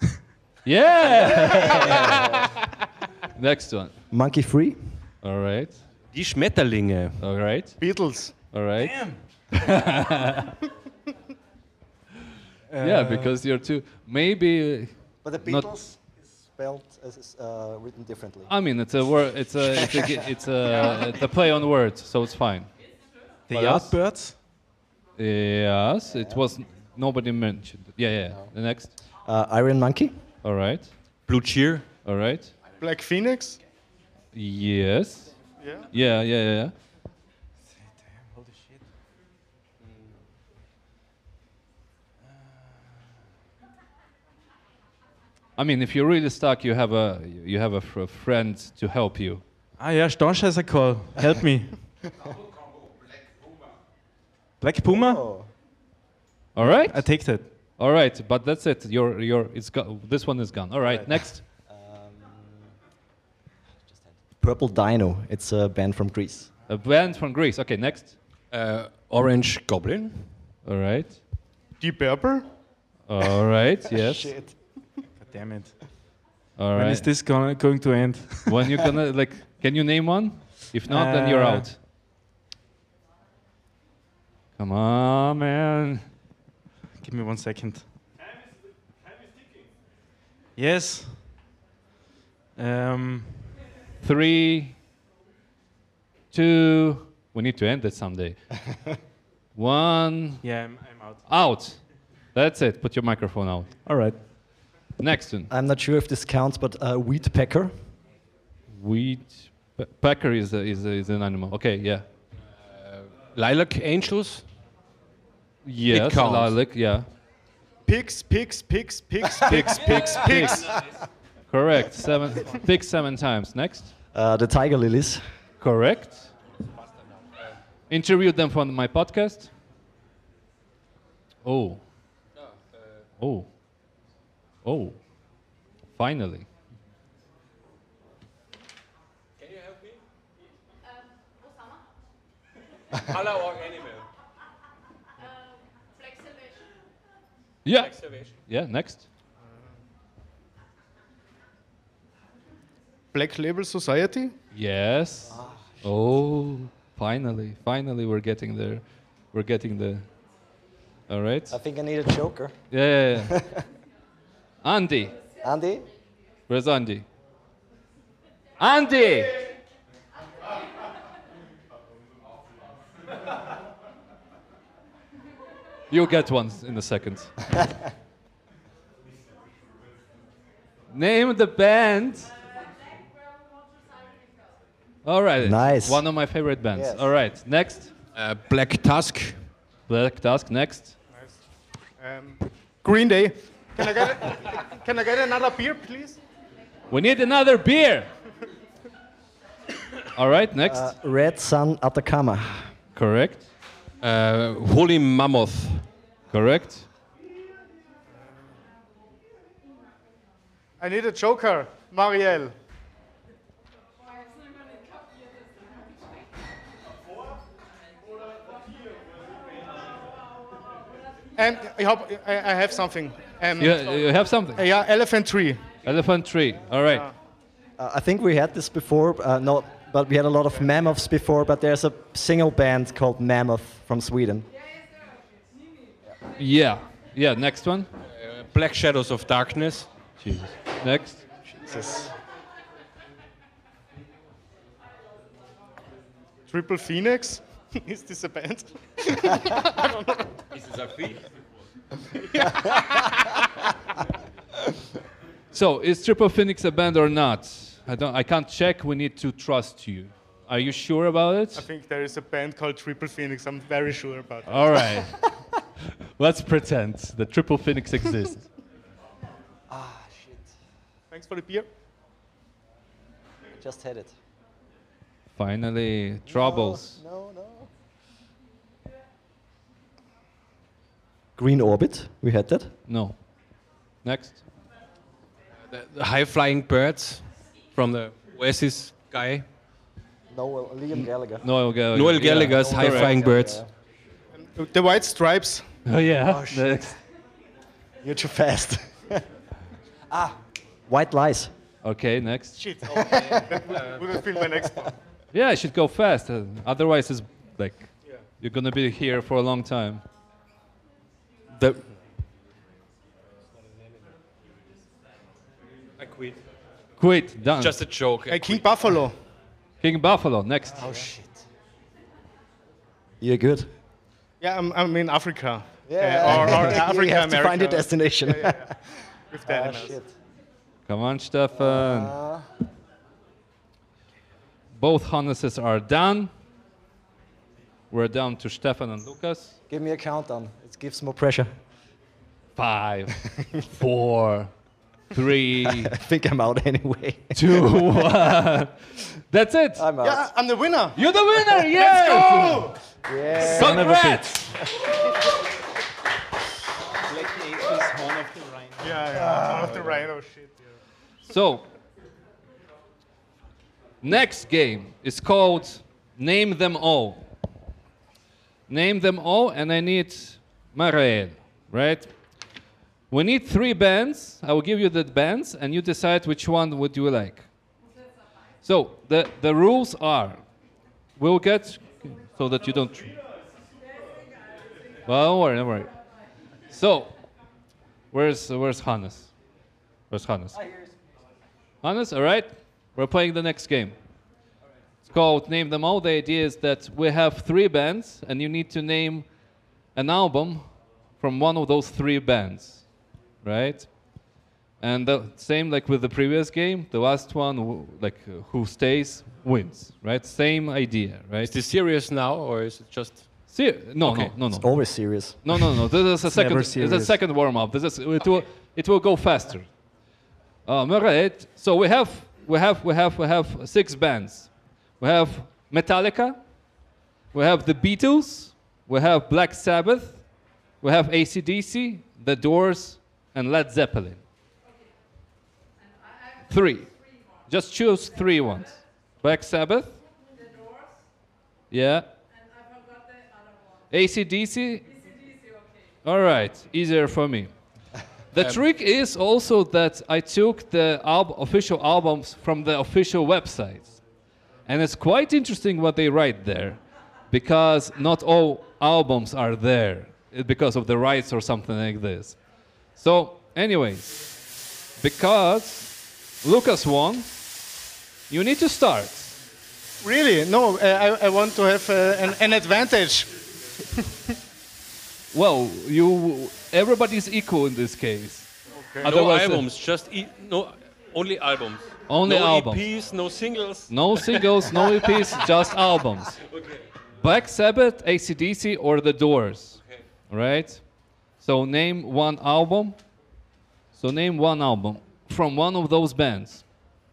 Speaker 1: Yeah. Next one.
Speaker 5: Monkey Free.
Speaker 1: All right.
Speaker 6: Die Schmetterlinge.
Speaker 1: All right.
Speaker 3: Beatles.
Speaker 1: All right. Yeah, because you're too. Maybe.
Speaker 5: But the
Speaker 1: Not-
Speaker 5: Beatles is spelled as written differently.
Speaker 1: I mean, it's a word. It's a play on words, so it's fine.
Speaker 4: The
Speaker 1: What else?
Speaker 4: Yardbirds.
Speaker 1: Yes, it was. Nobody mentioned. Yeah. The next.
Speaker 5: Iron Monkey.
Speaker 1: All right.
Speaker 6: Blue Cheer.
Speaker 1: All right.
Speaker 3: Black Phoenix.
Speaker 1: Yes.
Speaker 3: Yeah.
Speaker 1: Yeah. I mean, if you're really stuck, you have a friend to help you.
Speaker 4: Ah ja, Stahlscheißer Call. Help me. Black Puma?
Speaker 5: Oh.
Speaker 1: All right.
Speaker 4: I take that.
Speaker 1: All right, but that's it. This one is gone. All right. Next.
Speaker 5: Purple Dino. It's a band from Greece.
Speaker 1: A band from Greece. Okay. Next.
Speaker 6: Orange Goblin.
Speaker 1: All right.
Speaker 3: Deep Purple.
Speaker 1: All right. Yes.
Speaker 5: Shit.
Speaker 4: God damn it.
Speaker 1: All
Speaker 4: When
Speaker 1: right.
Speaker 4: is this going to end?
Speaker 1: When you're gonna like, can you name one? If not, then you're out. Come on, man.
Speaker 4: Give me 1 second. Yes.
Speaker 1: 3, 2. We need to end it someday. 1.
Speaker 4: Yeah, I'm out.
Speaker 1: Out. That's it. Put your microphone out.
Speaker 4: All right.
Speaker 1: Next one.
Speaker 5: I'm not sure if this counts, but Wheat Pecker.
Speaker 1: Pecker is an animal. Okay, yeah.
Speaker 6: Lilac Angels.
Speaker 1: Yes,
Speaker 6: counts.
Speaker 1: lilac, yeah.
Speaker 3: Pigs.
Speaker 1: Correct. 7 times. Next.
Speaker 5: The Tiger Lilies.
Speaker 1: Correct. Interviewed them for my podcast. Oh. Finally.
Speaker 6: Can you help me? Color or animal?
Speaker 1: Yeah. Yeah, next.
Speaker 3: Black Label Society.
Speaker 1: Yes. Oh, finally we're getting there. We're getting there. All right.
Speaker 5: I think I need a joker.
Speaker 1: Yeah. Andy.
Speaker 5: Andy?
Speaker 1: Where's Andy? Andy! You'll get one in a second. Name the band. All right.
Speaker 5: Nice.
Speaker 1: One of my favorite bands.
Speaker 5: Yes.
Speaker 1: All right. Next.
Speaker 6: Black Tusk.
Speaker 1: Black Tusk. Next.
Speaker 3: Green Day. Can I get another beer, please?
Speaker 1: We need another beer. All right. Next.
Speaker 5: Red Sun Atacama.
Speaker 1: Correct.
Speaker 6: Holy Mammoth.
Speaker 1: Correct.
Speaker 3: I need a joker. Marielle. And I have something.
Speaker 1: You have something.
Speaker 3: Yeah, Elephant Tree.
Speaker 1: Elephant Tree. All right.
Speaker 5: I think we had this before, no, but we had a lot of Mammoths before, but there's a single band called Mammoth from Sweden.
Speaker 1: Yeah. Yeah. Next one.
Speaker 6: Black Shadows of Darkness.
Speaker 1: Jesus. Next.
Speaker 3: Jesus. Triple Phoenix. Is this a band?
Speaker 6: Is this a thief?
Speaker 1: So, is Triple Phoenix a band or not? I can't check. We need to trust you. Are you sure about
Speaker 3: I
Speaker 1: it?
Speaker 3: think there is a band called Triple Phoenix. I'm very sure about it.
Speaker 1: All right. Let's pretend that Triple Phoenix exists.
Speaker 3: Thanks for the beer.
Speaker 5: Just had it.
Speaker 1: Finally, troubles.
Speaker 5: No. Green Orbit, we had that.
Speaker 1: No. Next.
Speaker 6: The High Flying Birds from the Oasis guy.
Speaker 5: No, Liam Gallagher.
Speaker 1: Noel Gallagher.
Speaker 6: Noel Gallagher's High Flying Birds.
Speaker 3: The White Stripes.
Speaker 1: Oh yeah. Next.
Speaker 5: You're too fast. White Lies.
Speaker 1: Okay. Next.
Speaker 3: Shit. That would have been my next one.
Speaker 1: Yeah, I should go fast. Otherwise, it's like you're gonna be here for a long time.
Speaker 6: The I quit.
Speaker 1: Quit. Done.
Speaker 6: Just a joke.
Speaker 3: King Buffalo.
Speaker 1: King Buffalo. Next.
Speaker 5: Oh shit. You're good.
Speaker 3: Yeah, I'm in Africa.
Speaker 5: Yeah.
Speaker 3: Or Africa,
Speaker 5: you have
Speaker 3: America.
Speaker 5: to find a destination.
Speaker 3: With the animals.
Speaker 5: Shit.
Speaker 1: Come on, Stefan. Both Hanneses are done. We're down to Stefan and Lucas.
Speaker 5: Give me a countdown. It gives more pressure.
Speaker 1: 5, 4, 3,
Speaker 5: I think I'm out anyway.
Speaker 1: 2, 1. That's it.
Speaker 5: I'm out.
Speaker 3: Yeah, I'm the winner.
Speaker 1: You're the winner. Yes.
Speaker 3: Go!
Speaker 5: Yeah.
Speaker 1: Congrats.
Speaker 3: Yeah, one of the rhino shit.
Speaker 1: So, next game is called Name Them All. Name them all, and I need Marael, right? We need 3 bands. I will give you the bands, and you decide which one would you like. So, the rules are, we'll get, so that you don't... Well, don't worry, don't worry. So, where's Hannes? Where's Hannes? Hannes, all right? We're playing the next game. It's called Name Them All. The idea is that we have 3 bands, and you need to name an album from one of those 3 bands, right? And the same like with the previous game, the last one, who stays, wins, right? Same idea, right?
Speaker 6: Is this serious now, or is it just?
Speaker 1: No,
Speaker 6: Okay.
Speaker 1: no.
Speaker 5: Always serious.
Speaker 1: No. This is a
Speaker 4: never
Speaker 1: second. It's a
Speaker 4: serious.
Speaker 1: second warm up. It will go faster. All right. So we have 6 bands. We have Metallica. We have the Beatles. We have Black Sabbath. We have AC/DC, The Doors, and Led Zeppelin. 3. Just choose 3 ones. Black Sabbath.
Speaker 7: The Doors,
Speaker 1: Yeah.
Speaker 7: and I forgot the other one.
Speaker 1: AC/DC.
Speaker 7: ACDC, okay.
Speaker 1: All right, easier for me. The trick is also that I took the official albums from the official websites. And it's quite interesting what they write there, because not all albums are there because of the rights or something like this. So, anyways, because Lucas won, you need to start.
Speaker 3: Really? No, I want to have an advantage.
Speaker 1: Well, everybody's equal in this case.
Speaker 3: Okay.
Speaker 6: No
Speaker 1: Otherwise,
Speaker 6: albums, just only albums.
Speaker 1: Only
Speaker 6: no
Speaker 1: albums.
Speaker 6: EPs, no singles.
Speaker 1: No singles, no EPs, just albums.
Speaker 6: Okay.
Speaker 1: Black Sabbath, AC/DC, or The Doors.
Speaker 6: Okay.
Speaker 1: Right? So name one album. So name one album from one of those bands.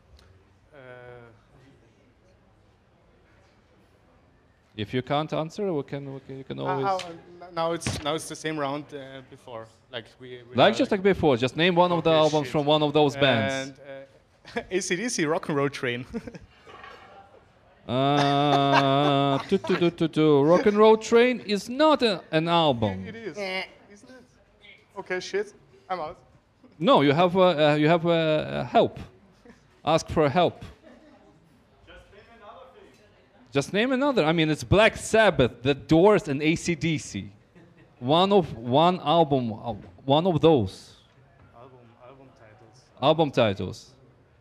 Speaker 1: If you can't answer, you can always.
Speaker 3: Now it's the same round before. Like we
Speaker 1: Like before, just name one of the
Speaker 3: Okay,
Speaker 1: albums
Speaker 3: shit.
Speaker 1: from one of those bands.
Speaker 3: And AC/DC, Rock and Roll Train.
Speaker 1: Rock and Roll Train is not an album.
Speaker 3: It is, isn't it? Okay, shit, I'm out.
Speaker 1: No, you have help. Ask for help. Just name another. I mean, it's Black Sabbath, The Doors, and AC/DC. One album, one of those
Speaker 3: Album titles.
Speaker 1: album titles.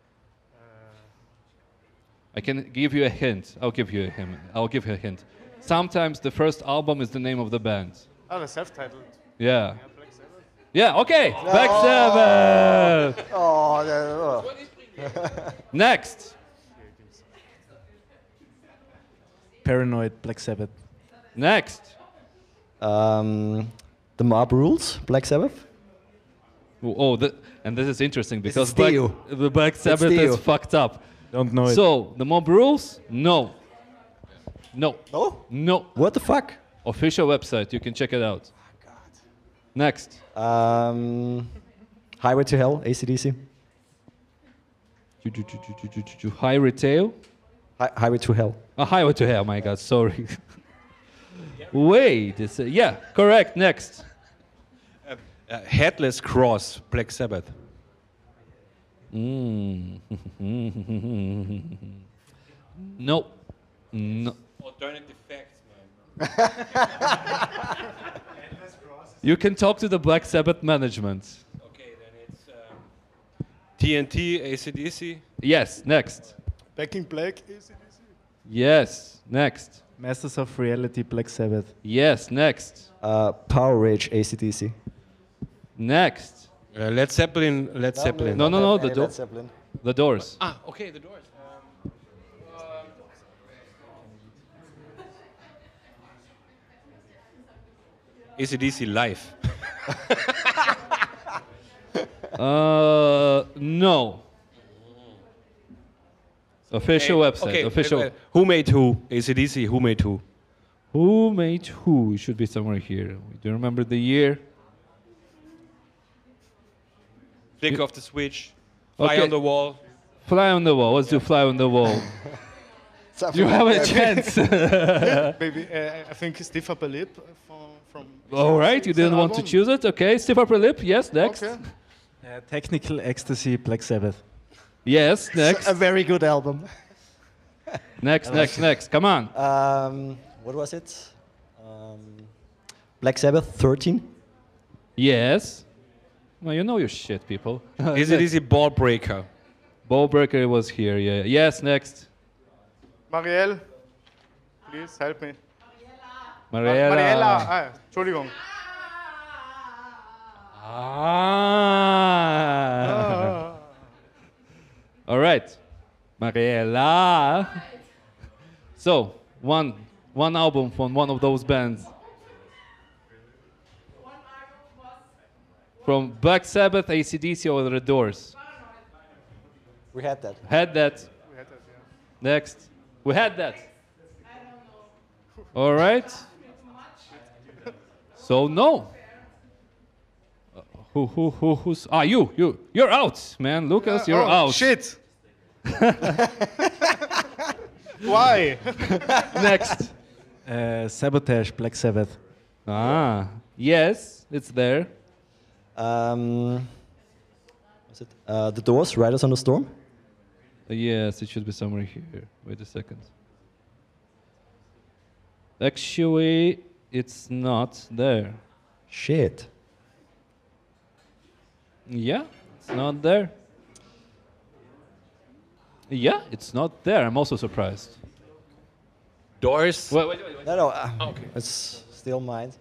Speaker 1: I can give you a hint. I'll give you a hint. Sometimes the first album is the name of the band.
Speaker 3: Oh, the self-titled.
Speaker 1: Yeah.
Speaker 3: Black Sabbath.
Speaker 1: Yeah. Okay. Black Sabbath.
Speaker 5: Oh,
Speaker 1: Next.
Speaker 4: Paranoid, Black Sabbath.
Speaker 1: Next.
Speaker 5: The Mob Rules, Black Sabbath.
Speaker 1: And this is interesting
Speaker 5: This
Speaker 1: because
Speaker 5: is Dio.
Speaker 1: the Black Sabbath
Speaker 5: Dio.
Speaker 1: is fucked up.
Speaker 4: Don't know it.
Speaker 1: So the Mob Rules? No. No.
Speaker 5: No?
Speaker 1: No.
Speaker 5: What the fuck?
Speaker 1: Official website. You can check it out. Next.
Speaker 5: Highway to Hell, AC/DC.
Speaker 1: High Retail.
Speaker 5: Highway to Hell.
Speaker 1: Highway to Hell. My God. Sorry. Wait. Yeah. Correct. Next.
Speaker 6: Headless Cross, Black Sabbath.
Speaker 1: No. No.
Speaker 6: Alternative facts, man.
Speaker 1: You can talk to the Black Sabbath management.
Speaker 6: Okay, then it's TNT, AC/DC.
Speaker 1: Yes. Next.
Speaker 3: Back in Black, AC/DC.
Speaker 1: Yes. Next.
Speaker 4: Masters of Reality, Black Sabbath.
Speaker 1: Yes. Next.
Speaker 5: Power Rage, AC/DC.
Speaker 1: Next.
Speaker 6: Led Zeppelin. Led Zeppelin.
Speaker 1: No, no, no, the
Speaker 5: Led
Speaker 1: door.
Speaker 5: Zeppelin.
Speaker 1: The Doors.
Speaker 6: Ah, okay, the Doors. AC/DC live.
Speaker 1: No. Official website.
Speaker 6: Okay,
Speaker 1: Official.
Speaker 6: who made who? AC/DC. Who made who?
Speaker 1: Who made who? It should be somewhere here. Do you remember the year?
Speaker 6: Flick off the switch. Fly
Speaker 1: Okay.
Speaker 6: on the wall.
Speaker 1: Fly on the wall. Let's do fly on the wall.
Speaker 5: Something
Speaker 1: You have a
Speaker 5: like that.
Speaker 1: chance.
Speaker 3: Maybe I think Stiff Upper Lip from.
Speaker 1: All right, you didn't want to choose it. Okay, stiff upper lip. Yes, next.
Speaker 3: Okay.
Speaker 4: Technical Ecstasy, Black Sabbath.
Speaker 1: Yes, next.
Speaker 5: A very good album.
Speaker 1: Next. Come on.
Speaker 5: What was it? Black Sabbath 13.
Speaker 1: Yes. Well, you know your shit, people.
Speaker 6: AC/DC Ball Breaker.
Speaker 1: Ball breaker was here. Yeah. Yes, next.
Speaker 3: Marielle, please help me.
Speaker 1: Mariela.
Speaker 3: Mariella. Ah, Entschuldigung.
Speaker 1: Ah. All right. Mariela. So, one album from one of those bands. From Black Sabbath, AC/DC, or The Doors.
Speaker 5: We had that.
Speaker 1: Had that. Next. We had that. All right. So no. Who's? Ah, you're out, man. Lucas, you're out.
Speaker 3: Shit. Why?
Speaker 1: Next.
Speaker 4: Sabotage, Black Sabbath.
Speaker 1: Ah, yes, it's there.
Speaker 5: Was it The Doors, Riders on the Storm?
Speaker 1: Yes, it should be somewhere here. Wait a second. Actually, it's not there.
Speaker 5: Shit.
Speaker 1: Yeah, it's not there. Yeah, it's not there. I'm also surprised.
Speaker 6: Doors.
Speaker 1: Wait.
Speaker 5: No,
Speaker 6: Okay.
Speaker 5: it's still mine.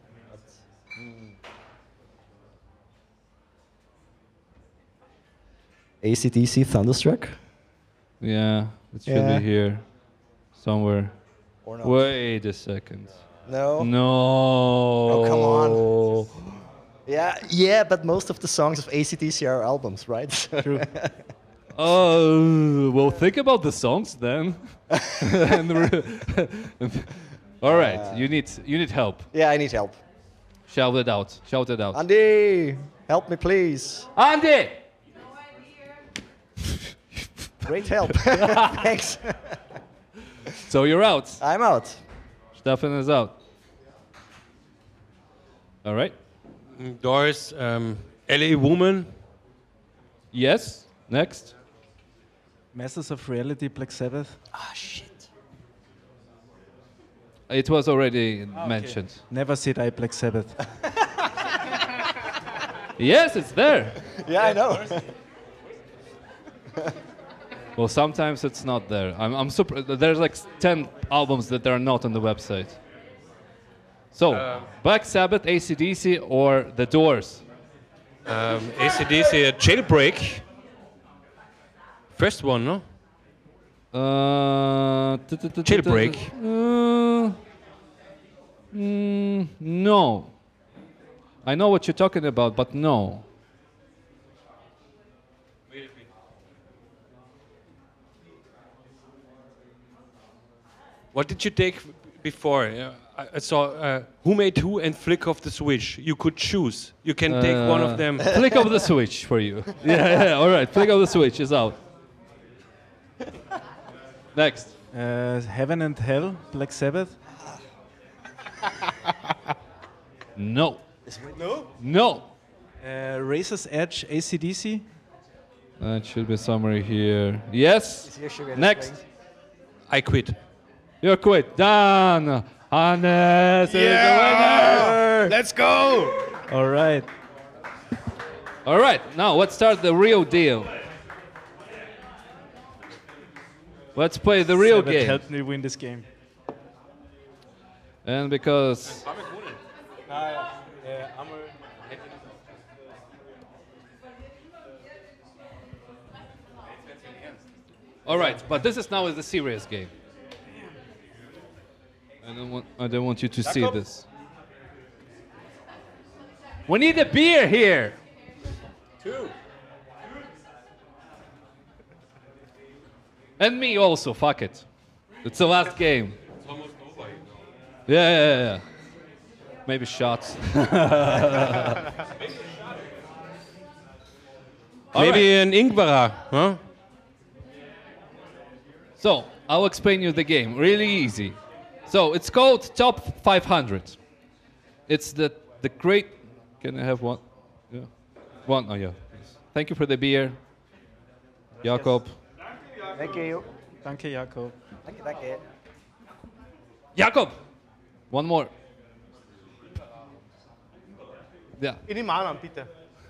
Speaker 5: AC/DC Thunderstruck?
Speaker 1: Yeah, it should
Speaker 5: Yeah.
Speaker 1: be here somewhere.
Speaker 5: Or not?
Speaker 1: Wait a second.
Speaker 5: No?
Speaker 1: No.
Speaker 5: Oh, come on. Yeah, but most of the songs of AC/DC are albums, right? True.
Speaker 1: Oh, well, think about the songs then. All right, you need help.
Speaker 5: Yeah, I need help.
Speaker 1: Shout it out. Shout it out.
Speaker 5: Andy, help me, please.
Speaker 1: Andy.
Speaker 5: Great help. Thanks.
Speaker 1: So you're out.
Speaker 5: I'm out.
Speaker 1: Stefan is out. All right.
Speaker 6: Doors. LA Woman.
Speaker 1: Yes. Next.
Speaker 4: Masters of Reality, Black Sabbath.
Speaker 5: Ah, shit.
Speaker 1: It was already mentioned.
Speaker 4: Never Say Die, Black Sabbath.
Speaker 1: Yes, it's there.
Speaker 5: Yeah, I know.
Speaker 1: Well, sometimes it's not there. I'm super. There's like 10 albums that are not on the website. So, Black Sabbath, AC/DC, or The Doors?
Speaker 6: AC/DC Jailbreak. First one, no? Jailbreak.
Speaker 1: No. I know what you're talking about, but no.
Speaker 6: What did you take before? I saw Who Made Who and Flick of the Switch. You could choose. You can take one of them.
Speaker 1: Flick of the switch for you. Yeah, all right. Flick of the switch is out. Next.
Speaker 4: Heaven and Hell, Black Sabbath.
Speaker 1: No.
Speaker 3: No?
Speaker 1: No.
Speaker 4: Razor's Edge, AC/DC.
Speaker 1: That should be somewhere here. Yes. Next.
Speaker 6: I quit.
Speaker 1: You're quit. Done. Hannes is the winner.
Speaker 3: Let's go!
Speaker 4: All right.
Speaker 1: All right. Now let's start the real deal. Let's play the real
Speaker 4: Sabbath
Speaker 1: game.
Speaker 4: helped me win this game.
Speaker 1: And because All right, but this is now is the serious game. I don't want you to see this. We need a beer here.
Speaker 6: Two.
Speaker 1: And me also, fuck it. It's the last game.
Speaker 6: It's almost over.
Speaker 1: Yeah. Maybe shots.
Speaker 6: Maybe an Ingvara, huh?
Speaker 1: So, I'll explain you the game. Really easy. So, it's called Top 500. It's the great... Can I have one? Yeah. One, oh yeah. Thank you for the beer. Jakob.
Speaker 5: Thank you.
Speaker 4: Danke, Jakob.
Speaker 5: Danke.
Speaker 1: Jakob! One more. Yeah.
Speaker 3: In die Mann, bitte.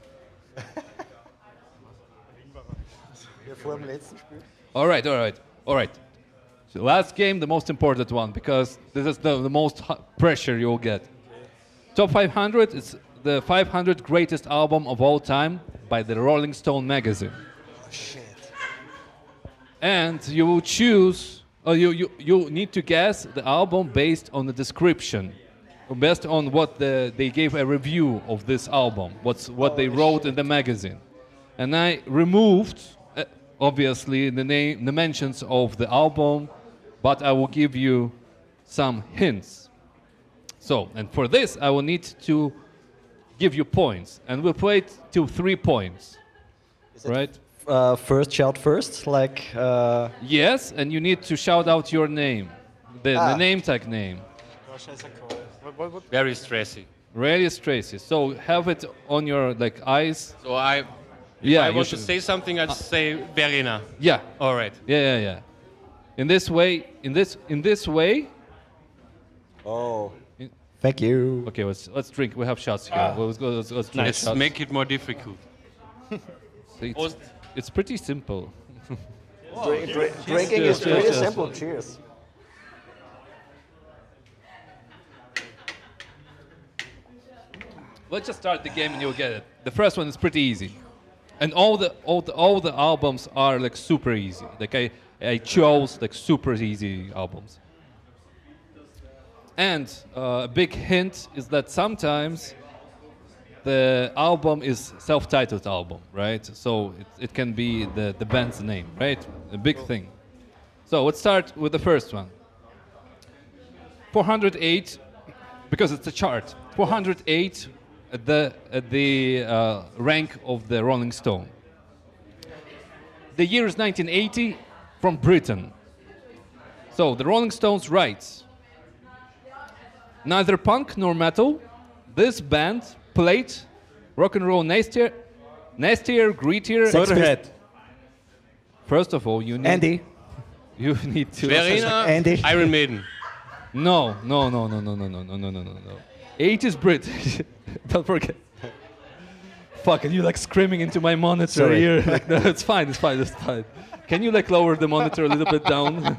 Speaker 5: Vor dem letzten Spiel.
Speaker 1: All right. So last game, the most important one, because this is the most pressure you'll get. Top 500 is the 500 greatest album of all time by the Rolling Stone magazine.
Speaker 5: Shit.
Speaker 1: And you will choose, or you need to guess the album based on the description, or based on what they gave a review of this album, what they wrote in the magazine. And I removed, obviously, the mentions of the album, but I will give you some hints. So, and for this, I will need to give you points, and we'll play it till 3 points, right?
Speaker 5: First shout first, like...
Speaker 1: Yes, and you need to shout out your name, the name tag name.
Speaker 6: Very stressy.
Speaker 1: Radius Tracy. So have it on your eyes.
Speaker 6: So I
Speaker 1: Yeah,
Speaker 6: want to say something, I'd say Verena.
Speaker 1: Yeah.
Speaker 6: All right.
Speaker 1: Yeah. In this way.
Speaker 5: Oh. Thank you.
Speaker 1: Okay, let's drink. We have shots here. Let's drink
Speaker 6: Let's
Speaker 1: shots.
Speaker 6: make it more difficult.
Speaker 1: It's pretty simple.
Speaker 5: Drinking is pretty simple. Cheers.
Speaker 1: Let's just start the game and you'll get it. The first one is pretty easy, and all the albums are super easy. I chose super easy albums. And a big hint is that sometimes the album is self-titled album, right? So it can be the band's name, right? A big thing. So let's start with the first one. 408, because it's a chart. 408 at the rank of the Rolling Stone. The year is 1980, from Britain. So the Rolling Stones writes, neither punk nor metal, this band played rock and roll nastier, grittier.
Speaker 4: Motorhead.
Speaker 1: First of all, you need
Speaker 5: Andy.
Speaker 1: You need to.
Speaker 6: Verena,
Speaker 5: Andy.
Speaker 6: Iron Maiden.
Speaker 1: No. 80s British. Don't forget. Fuck, and you screaming into my monitor
Speaker 5: Sorry.
Speaker 1: here. No, it's fine. Can you lower the monitor a little bit down?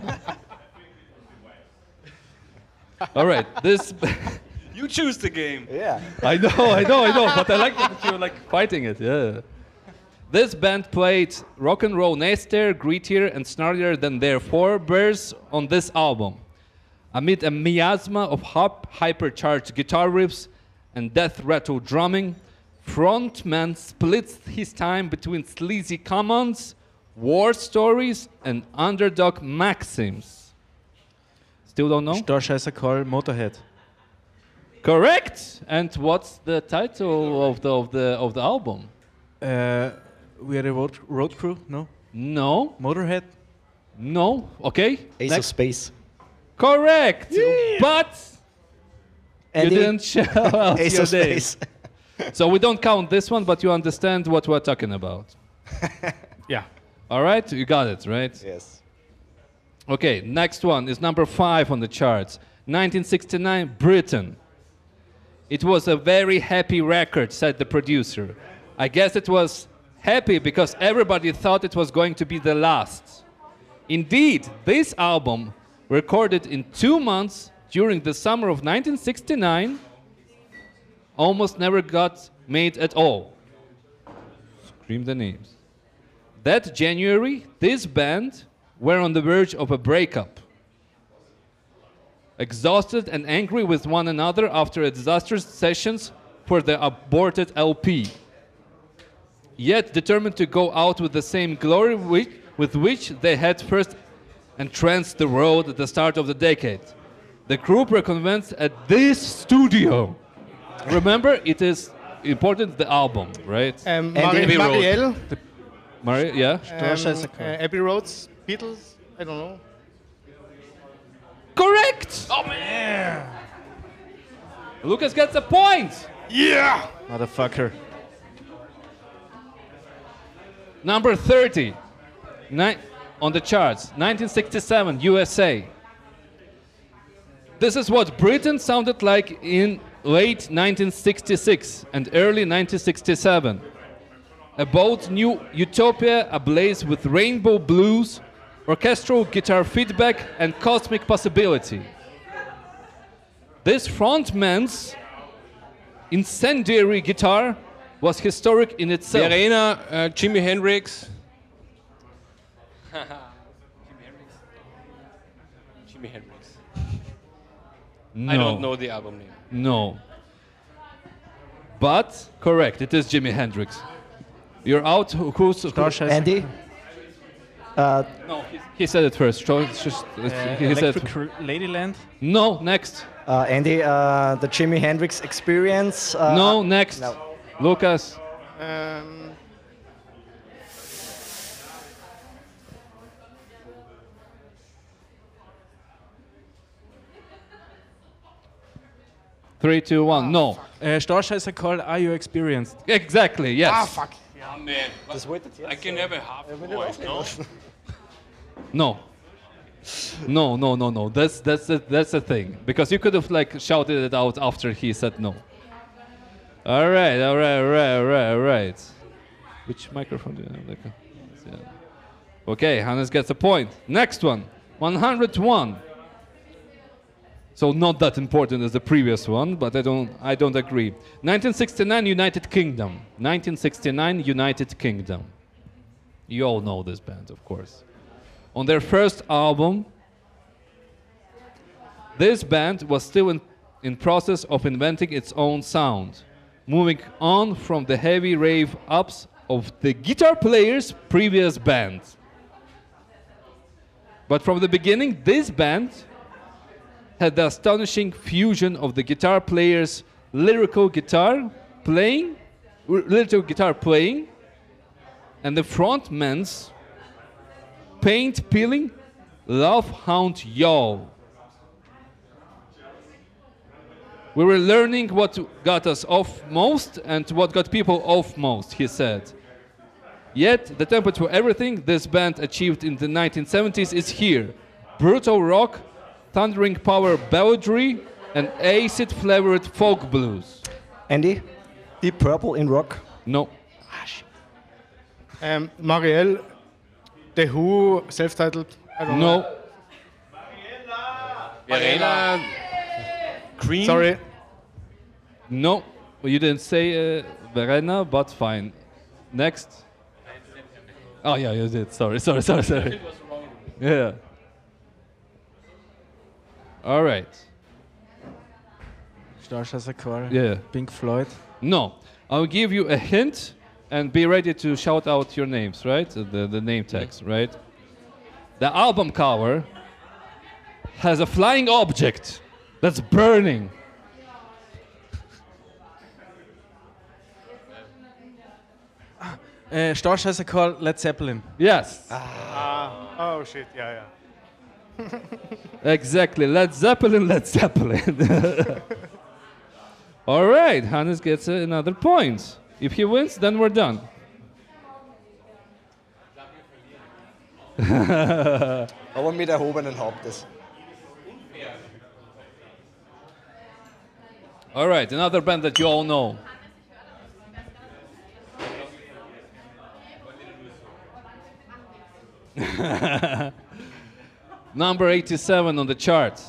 Speaker 1: All right, this.
Speaker 6: You choose the game.
Speaker 5: Yeah.
Speaker 1: I know, but I like that you're fighting it. Yeah. This band played rock and roll nastier, grittier, and snarlier than their forebears on this album. Amid a miasma of hypercharged guitar riffs and death rattle drumming, frontman splits his time between sleazy commands, war stories, and underdog maxims. Still don't know?
Speaker 4: Starscheißer Karl, Motorhead.
Speaker 1: Correct. And what's the title of the album?
Speaker 4: We are a road crew? No.
Speaker 1: No.
Speaker 4: Motorhead?
Speaker 1: No. Okay.
Speaker 5: Ace of Space.
Speaker 1: Correct. But
Speaker 5: Andy?
Speaker 1: you didn't shout out
Speaker 5: Ace
Speaker 1: your
Speaker 5: of
Speaker 1: name.
Speaker 5: Space.
Speaker 1: So we don't count this one, but you understand what we're talking about.
Speaker 2: Yeah.
Speaker 1: All right. You got it, right?
Speaker 5: Yes.
Speaker 1: Okay. Next one is number 5 on the charts. 1969, Britain. It was a very happy record, said the producer. I guess it was happy because everybody thought it was going to be the last. Indeed, this album, recorded in 2 months during the summer of 1969, almost never got made at all. Scream the names. That January, this band were on the verge of a breakup. Exhausted and angry with one another after a disastrous sessions for the aborted LP. Yet determined to go out with the same glory with which they had first entranced the world at the start of the decade. The group reconvenes at this studio. Remember, it is important, the album, right?
Speaker 3: Marielle,
Speaker 1: Mario, yeah?
Speaker 3: Abbey Roads, Beatles, I don't know.
Speaker 1: Correct! Oh, man! Lucas gets a point!
Speaker 4: Motherfucker.
Speaker 1: Number 30 on the charts, 1967, USA. This is what Britain sounded like in late 1966 and early 1967. A bold new utopia ablaze with rainbow blues, orchestral guitar feedback, and cosmic possibility. This frontman's incendiary guitar was historic in itself.
Speaker 6: Verena, Jimi Hendrix. Jimi Hendrix.
Speaker 1: No.
Speaker 6: I don't know the album name.
Speaker 1: No. But, correct, it is Jimi Hendrix. You're out. Who's
Speaker 5: Andy?
Speaker 1: No, he said it first. He said
Speaker 4: Electric Ladyland.
Speaker 1: no, next.
Speaker 5: Andy, the Jimi Hendrix Experience.
Speaker 1: No, next.
Speaker 5: no.
Speaker 1: Lucas.
Speaker 3: Um,
Speaker 1: 3, 2, 1. No.
Speaker 4: Starscheißer called Are You Experienced?
Speaker 1: Exactly, yes.
Speaker 3: fuck.
Speaker 6: Oh man, I can never have voice, no?
Speaker 1: No. No. That's the thing. Because you could have like shouted it out after he said no. All right. Which microphone do you have? Okay, Hannes gets a point. Next one, 101. So not that important as the previous one, but I don't agree. 1969 United Kingdom. 1969 United Kingdom. You all know this band, of course. On their first album, this band was still in process of inventing its own sound, moving on from the heavy rave ups of the guitar player's previous band. But from the beginning, this band had the astonishing fusion of the guitar player's lyrical guitar playing, and the frontman's paint-peeling, love-hound yawl. We were learning what got us off most and what got people off most, he said. Yet, the template for everything this band achieved in the 1970s is here. Brutal rock, thundering power balladry, and acid-flavored folk blues.
Speaker 5: Andy, Deep Purple in rock.
Speaker 1: No.
Speaker 3: Marielle, The Who, self-titled, I don't know.
Speaker 1: No.
Speaker 6: Verena, Cream.
Speaker 3: Sorry.
Speaker 1: No. You didn't say Verena, but fine. Next. Oh, yeah, you did. Sorry. Yeah. All right.
Speaker 4: Starscheißer called
Speaker 1: Yeah.
Speaker 4: Pink Floyd.
Speaker 1: No. I'll give you a hint and be ready to shout out your names, right? The name tags, right? The album cover has a flying object that's burning.
Speaker 4: Starscheißer called Led Zeppelin.
Speaker 1: Yes.
Speaker 3: Oh shit, yeah.
Speaker 1: Exactly. Led Zeppelin. All right. Hannes gets another point. If he wins, then we're done.
Speaker 5: Aber mit erhobenen Hauptes.
Speaker 1: All right. Another band that you all know. Number 87 on the charts.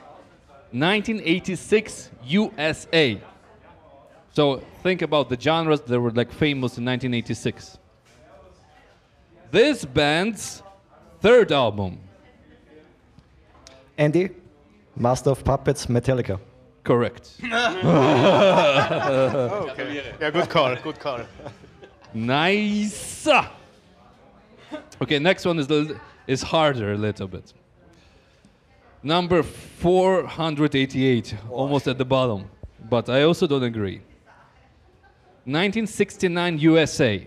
Speaker 1: 1986 USA. So think about the genres that were like famous in 1986. This band's third album.
Speaker 5: Andy, Master of Puppets, Metallica.
Speaker 1: Correct.
Speaker 3: Okay. Yeah, good call. Good call.
Speaker 1: Nice. Okay, next one is harder a little bit. Number 488, almost at the bottom, but I also don't agree. 1969 USA.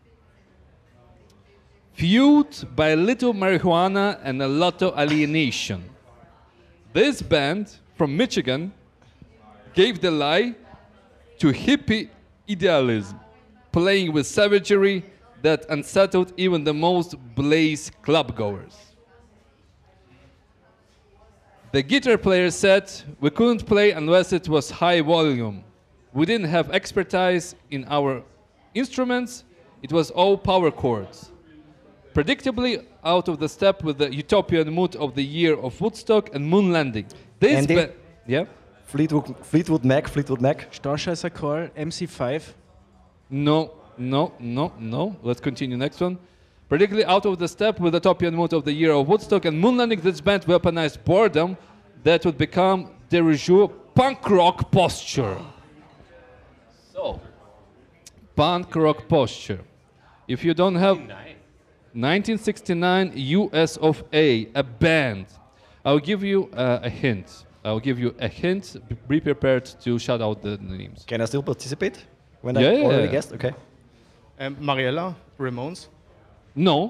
Speaker 1: Fueled by little marijuana and a lot of alienation. This band from Michigan gave the lie to hippie idealism, playing with savagery that unsettled even the most blaze clubgoers. The guitar player said, "We couldn't play unless it was high volume. We didn't have expertise in our instruments. It was all power chords." Predictably out of the step with the utopian mood of the year of Woodstock and moon landing. This
Speaker 5: Andy?
Speaker 1: yeah?
Speaker 5: Fleetwood Mac.
Speaker 4: Starscheißer Call, MC5.
Speaker 1: No. Let's continue next one. Predictably out of the step with the utopian mood of the year of Woodstock and moon landing, this band weaponized boredom that would become de rigueur punk rock posture. So, punk rock posture. If you don't have 1969 US of A, a band. I'll give you a hint. Be prepared to shout out the names.
Speaker 5: Can I still participate when
Speaker 1: Yeah,
Speaker 5: I
Speaker 1: yeah,
Speaker 5: already
Speaker 1: yeah.
Speaker 5: guessed? Okay.
Speaker 3: Mariella, Ramones.
Speaker 1: No.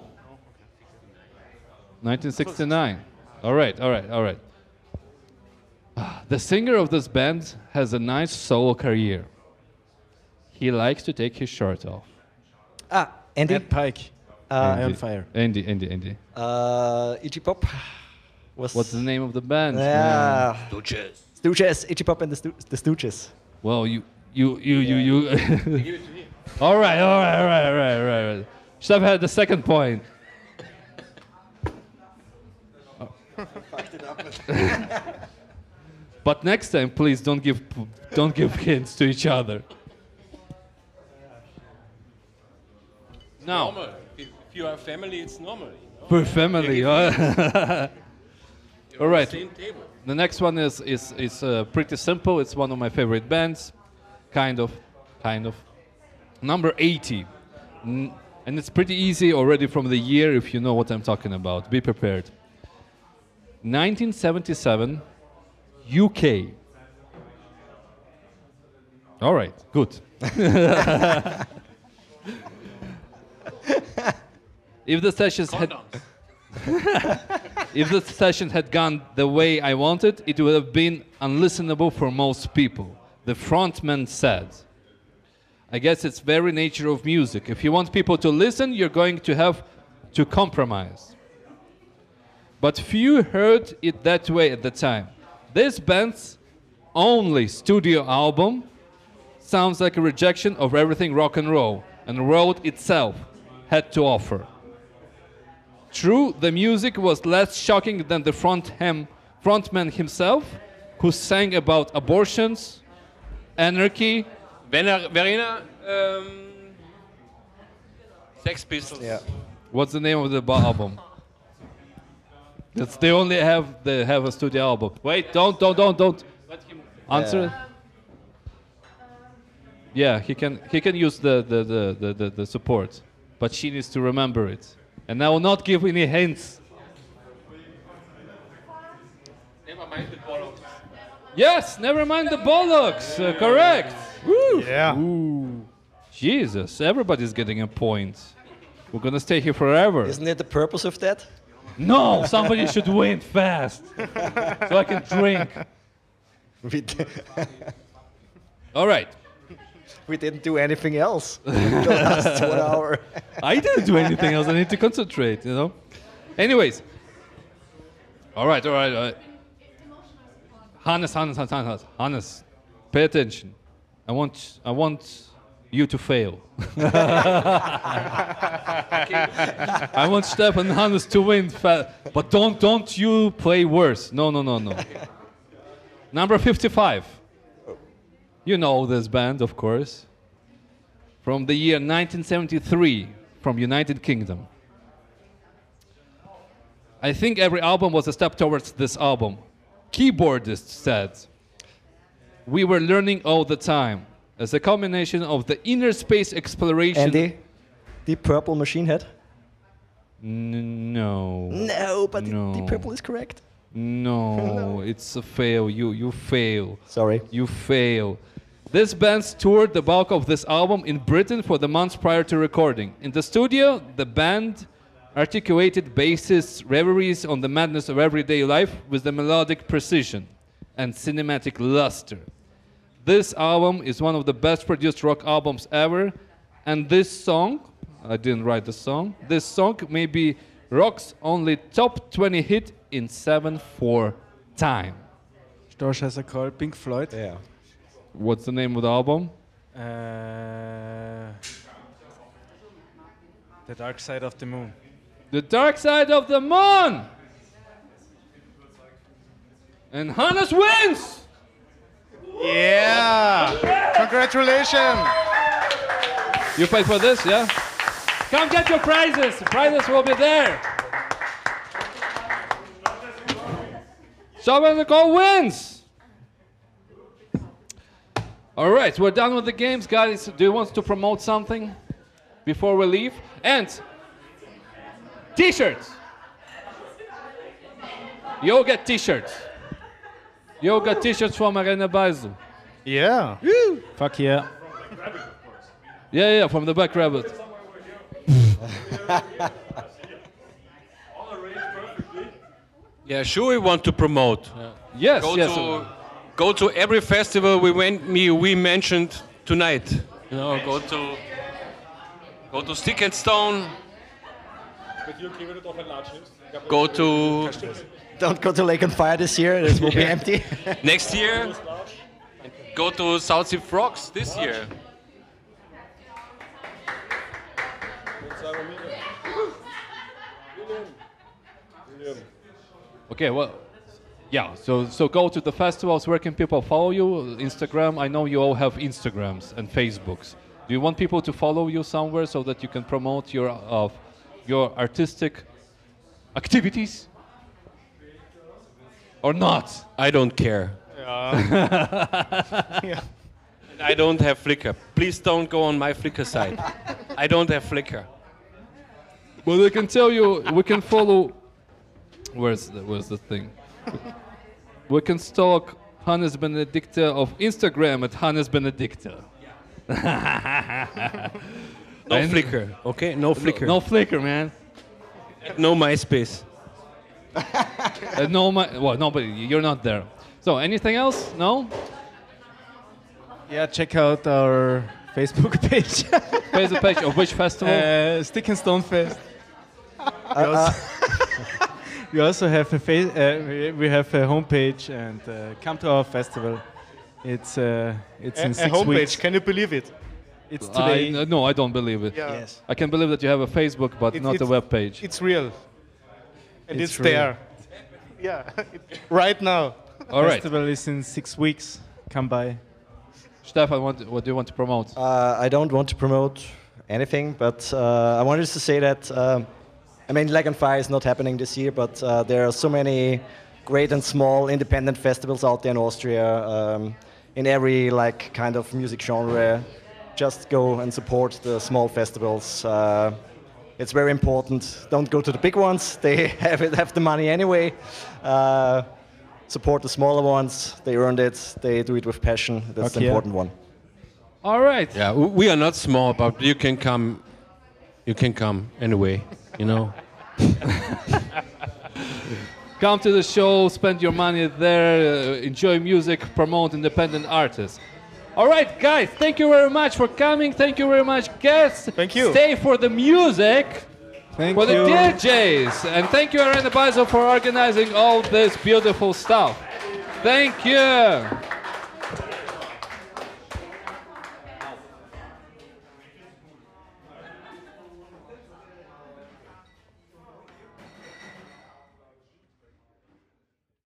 Speaker 1: 1969. All right. The singer of this band has a nice solo career. He likes to take his shirt off.
Speaker 5: Andy.
Speaker 4: Matt Pike. Eye on Fire.
Speaker 1: Andy.
Speaker 5: Iggy Pop.
Speaker 1: What's the name of the band?
Speaker 5: Yeah. Stooges. Iggy Pop and the Stooges.
Speaker 1: Well, you. All right. Steph had the second point. But next time, please don't give hints to each other. Now,
Speaker 6: Normal. If you are family, it's normal.
Speaker 1: for family. All right.
Speaker 6: Same table.
Speaker 1: The next one is pretty simple. It's one of my favorite bands, kind of. Number 80, and it's pretty easy already from the year if you know what I'm talking about. Be prepared. 1977, UK. All right, good. If the sessions had if the session had gone the way I wanted, it would have been unlistenable for most people, the frontman said. I guess it's very nature of music. If you want people to listen, you're going to have to compromise. But few heard it that way at the time. This band's only studio album sounds like a rejection of everything rock and roll itself had to offer. True, the music was less shocking than the frontman himself, who sang about abortions, anarchy.
Speaker 6: Verena, Sex Pistols.
Speaker 5: Yeah.
Speaker 1: What's the name of the album? They only have a studio album. Wait, don't answer. Yeah, he can use the support, but she needs to remember it. And I will not give any hints.
Speaker 6: Never mind the bollocks.
Speaker 1: Yes, never mind the bollocks. Correct. Woo.
Speaker 3: Yeah.
Speaker 1: Jesus, everybody's getting a point. We're gonna stay here forever.
Speaker 5: Isn't it the purpose of that?
Speaker 1: No, somebody should win fast, so I can drink. All right.
Speaker 5: We didn't do anything else in the last 1 hour.
Speaker 1: I didn't do anything else. I need to concentrate, you know. Anyways. All right. Hannes, pay attention. I want you to fail. I want Stefan and Hannes to win, but don't you play worse. No. Number 55. You know this band, of course. From the year 1973, from United Kingdom. I think every album was a step towards this album. Keyboardist said, "We were learning all the time as a combination of the inner space exploration."
Speaker 5: Andy, Deep Purple, Machine Head.
Speaker 1: No.
Speaker 5: No, but
Speaker 1: No.
Speaker 5: Deep Purple is correct.
Speaker 1: No, it's a fail. You fail.
Speaker 5: Sorry.
Speaker 1: You fail. This band toured the bulk of this album in Britain for the months prior to recording. In the studio, the band articulated bassist's reveries on the madness of everyday life with the melodic precision and cinematic luster. This album is one of the best produced rock albums ever, and this song, I didn't write the song, this song may be rock's only top 20 hit in 7/4 time.
Speaker 4: Storch has a call, Pink Floyd.
Speaker 5: Yeah.
Speaker 1: What's the name of the album?
Speaker 4: The Dark Side of the Moon.
Speaker 1: The Dark Side of the Moon! And Hannes wins!
Speaker 3: Yeah! Congratulations!
Speaker 1: You paid for this, yeah? Come get your prizes! The prizes will be there! Someone the goal wins! All right, we're done with the games, guys. Do you want to promote something before we leave? And T-shirts. You'll get T-shirts. You'll get T-shirts from Arena Basel.
Speaker 3: Yeah.
Speaker 4: Fuck yeah.
Speaker 1: Yeah, from the Back Rabbit.
Speaker 6: Yeah, sure we want to promote.
Speaker 1: Yes,
Speaker 6: Go
Speaker 1: yes.
Speaker 6: go to every festival we mentioned tonight. You know, go to Stick and Stone. Go to
Speaker 5: Don't go to Lake on Fire this year. This will be empty.
Speaker 6: next year. Go to South Sea Frogs this year.
Speaker 1: Okay, well, yeah. So go to the festivals. Where can people follow you? Instagram. I know you all have Instagrams and Facebooks. Do you want people to follow you somewhere so that you can promote your artistic activities? Or not?
Speaker 6: I don't care.
Speaker 3: Yeah.
Speaker 6: I don't have Flickr. Please don't go on my Flickr site. I don't have Flickr.
Speaker 1: Well, I can tell you, we can follow. Where's the thing? We can stalk Hannes Benedicta of Instagram at Hannes Benedicta.
Speaker 6: No Flickr, okay? No Flickr.
Speaker 1: No Flickr, man.
Speaker 6: No MySpace.
Speaker 1: No, but you're not there. So, anything else? No?
Speaker 4: Yeah, check out our Facebook page.
Speaker 1: Facebook page of which festival?
Speaker 4: Stick and Stone Fest. We also have we have a homepage and come to our festival. It's in 6
Speaker 3: homepage.
Speaker 4: weeks.
Speaker 3: Can you believe it?
Speaker 4: It's today.
Speaker 1: No, I don't believe it.
Speaker 3: Yeah.
Speaker 4: Yes.
Speaker 1: I can believe that you have a Facebook, but not a web page.
Speaker 3: It's real. And it's
Speaker 4: real.
Speaker 3: there. Yeah. Right now.
Speaker 1: All right.
Speaker 4: Festival is in 6 weeks. Come by.
Speaker 1: Stefan, what do you want to promote?
Speaker 5: I don't want to promote anything, but I wanted to say that I mean, Lag on Fire is not happening this year, but there are so many great and small independent festivals out there in Austria, in every kind of music genre. Just go and support the small festivals. It's very important. Don't go to the big ones. They have the money anyway. Support the smaller ones. They earned it. They do it with passion. That's the important one.
Speaker 1: All right.
Speaker 6: Yeah, we are not small, but you can come. You can come anyway. You know.
Speaker 1: Come to the show, spend your money there, enjoy music, promote independent artists. All right, guys, thank you very much for coming. Thank you very much, guests.
Speaker 3: Thank you.
Speaker 1: Stay for the music,
Speaker 4: Thank
Speaker 1: for the
Speaker 4: you.
Speaker 1: DJs. And thank you, Arena Basel, for organizing all this beautiful stuff. Thank you.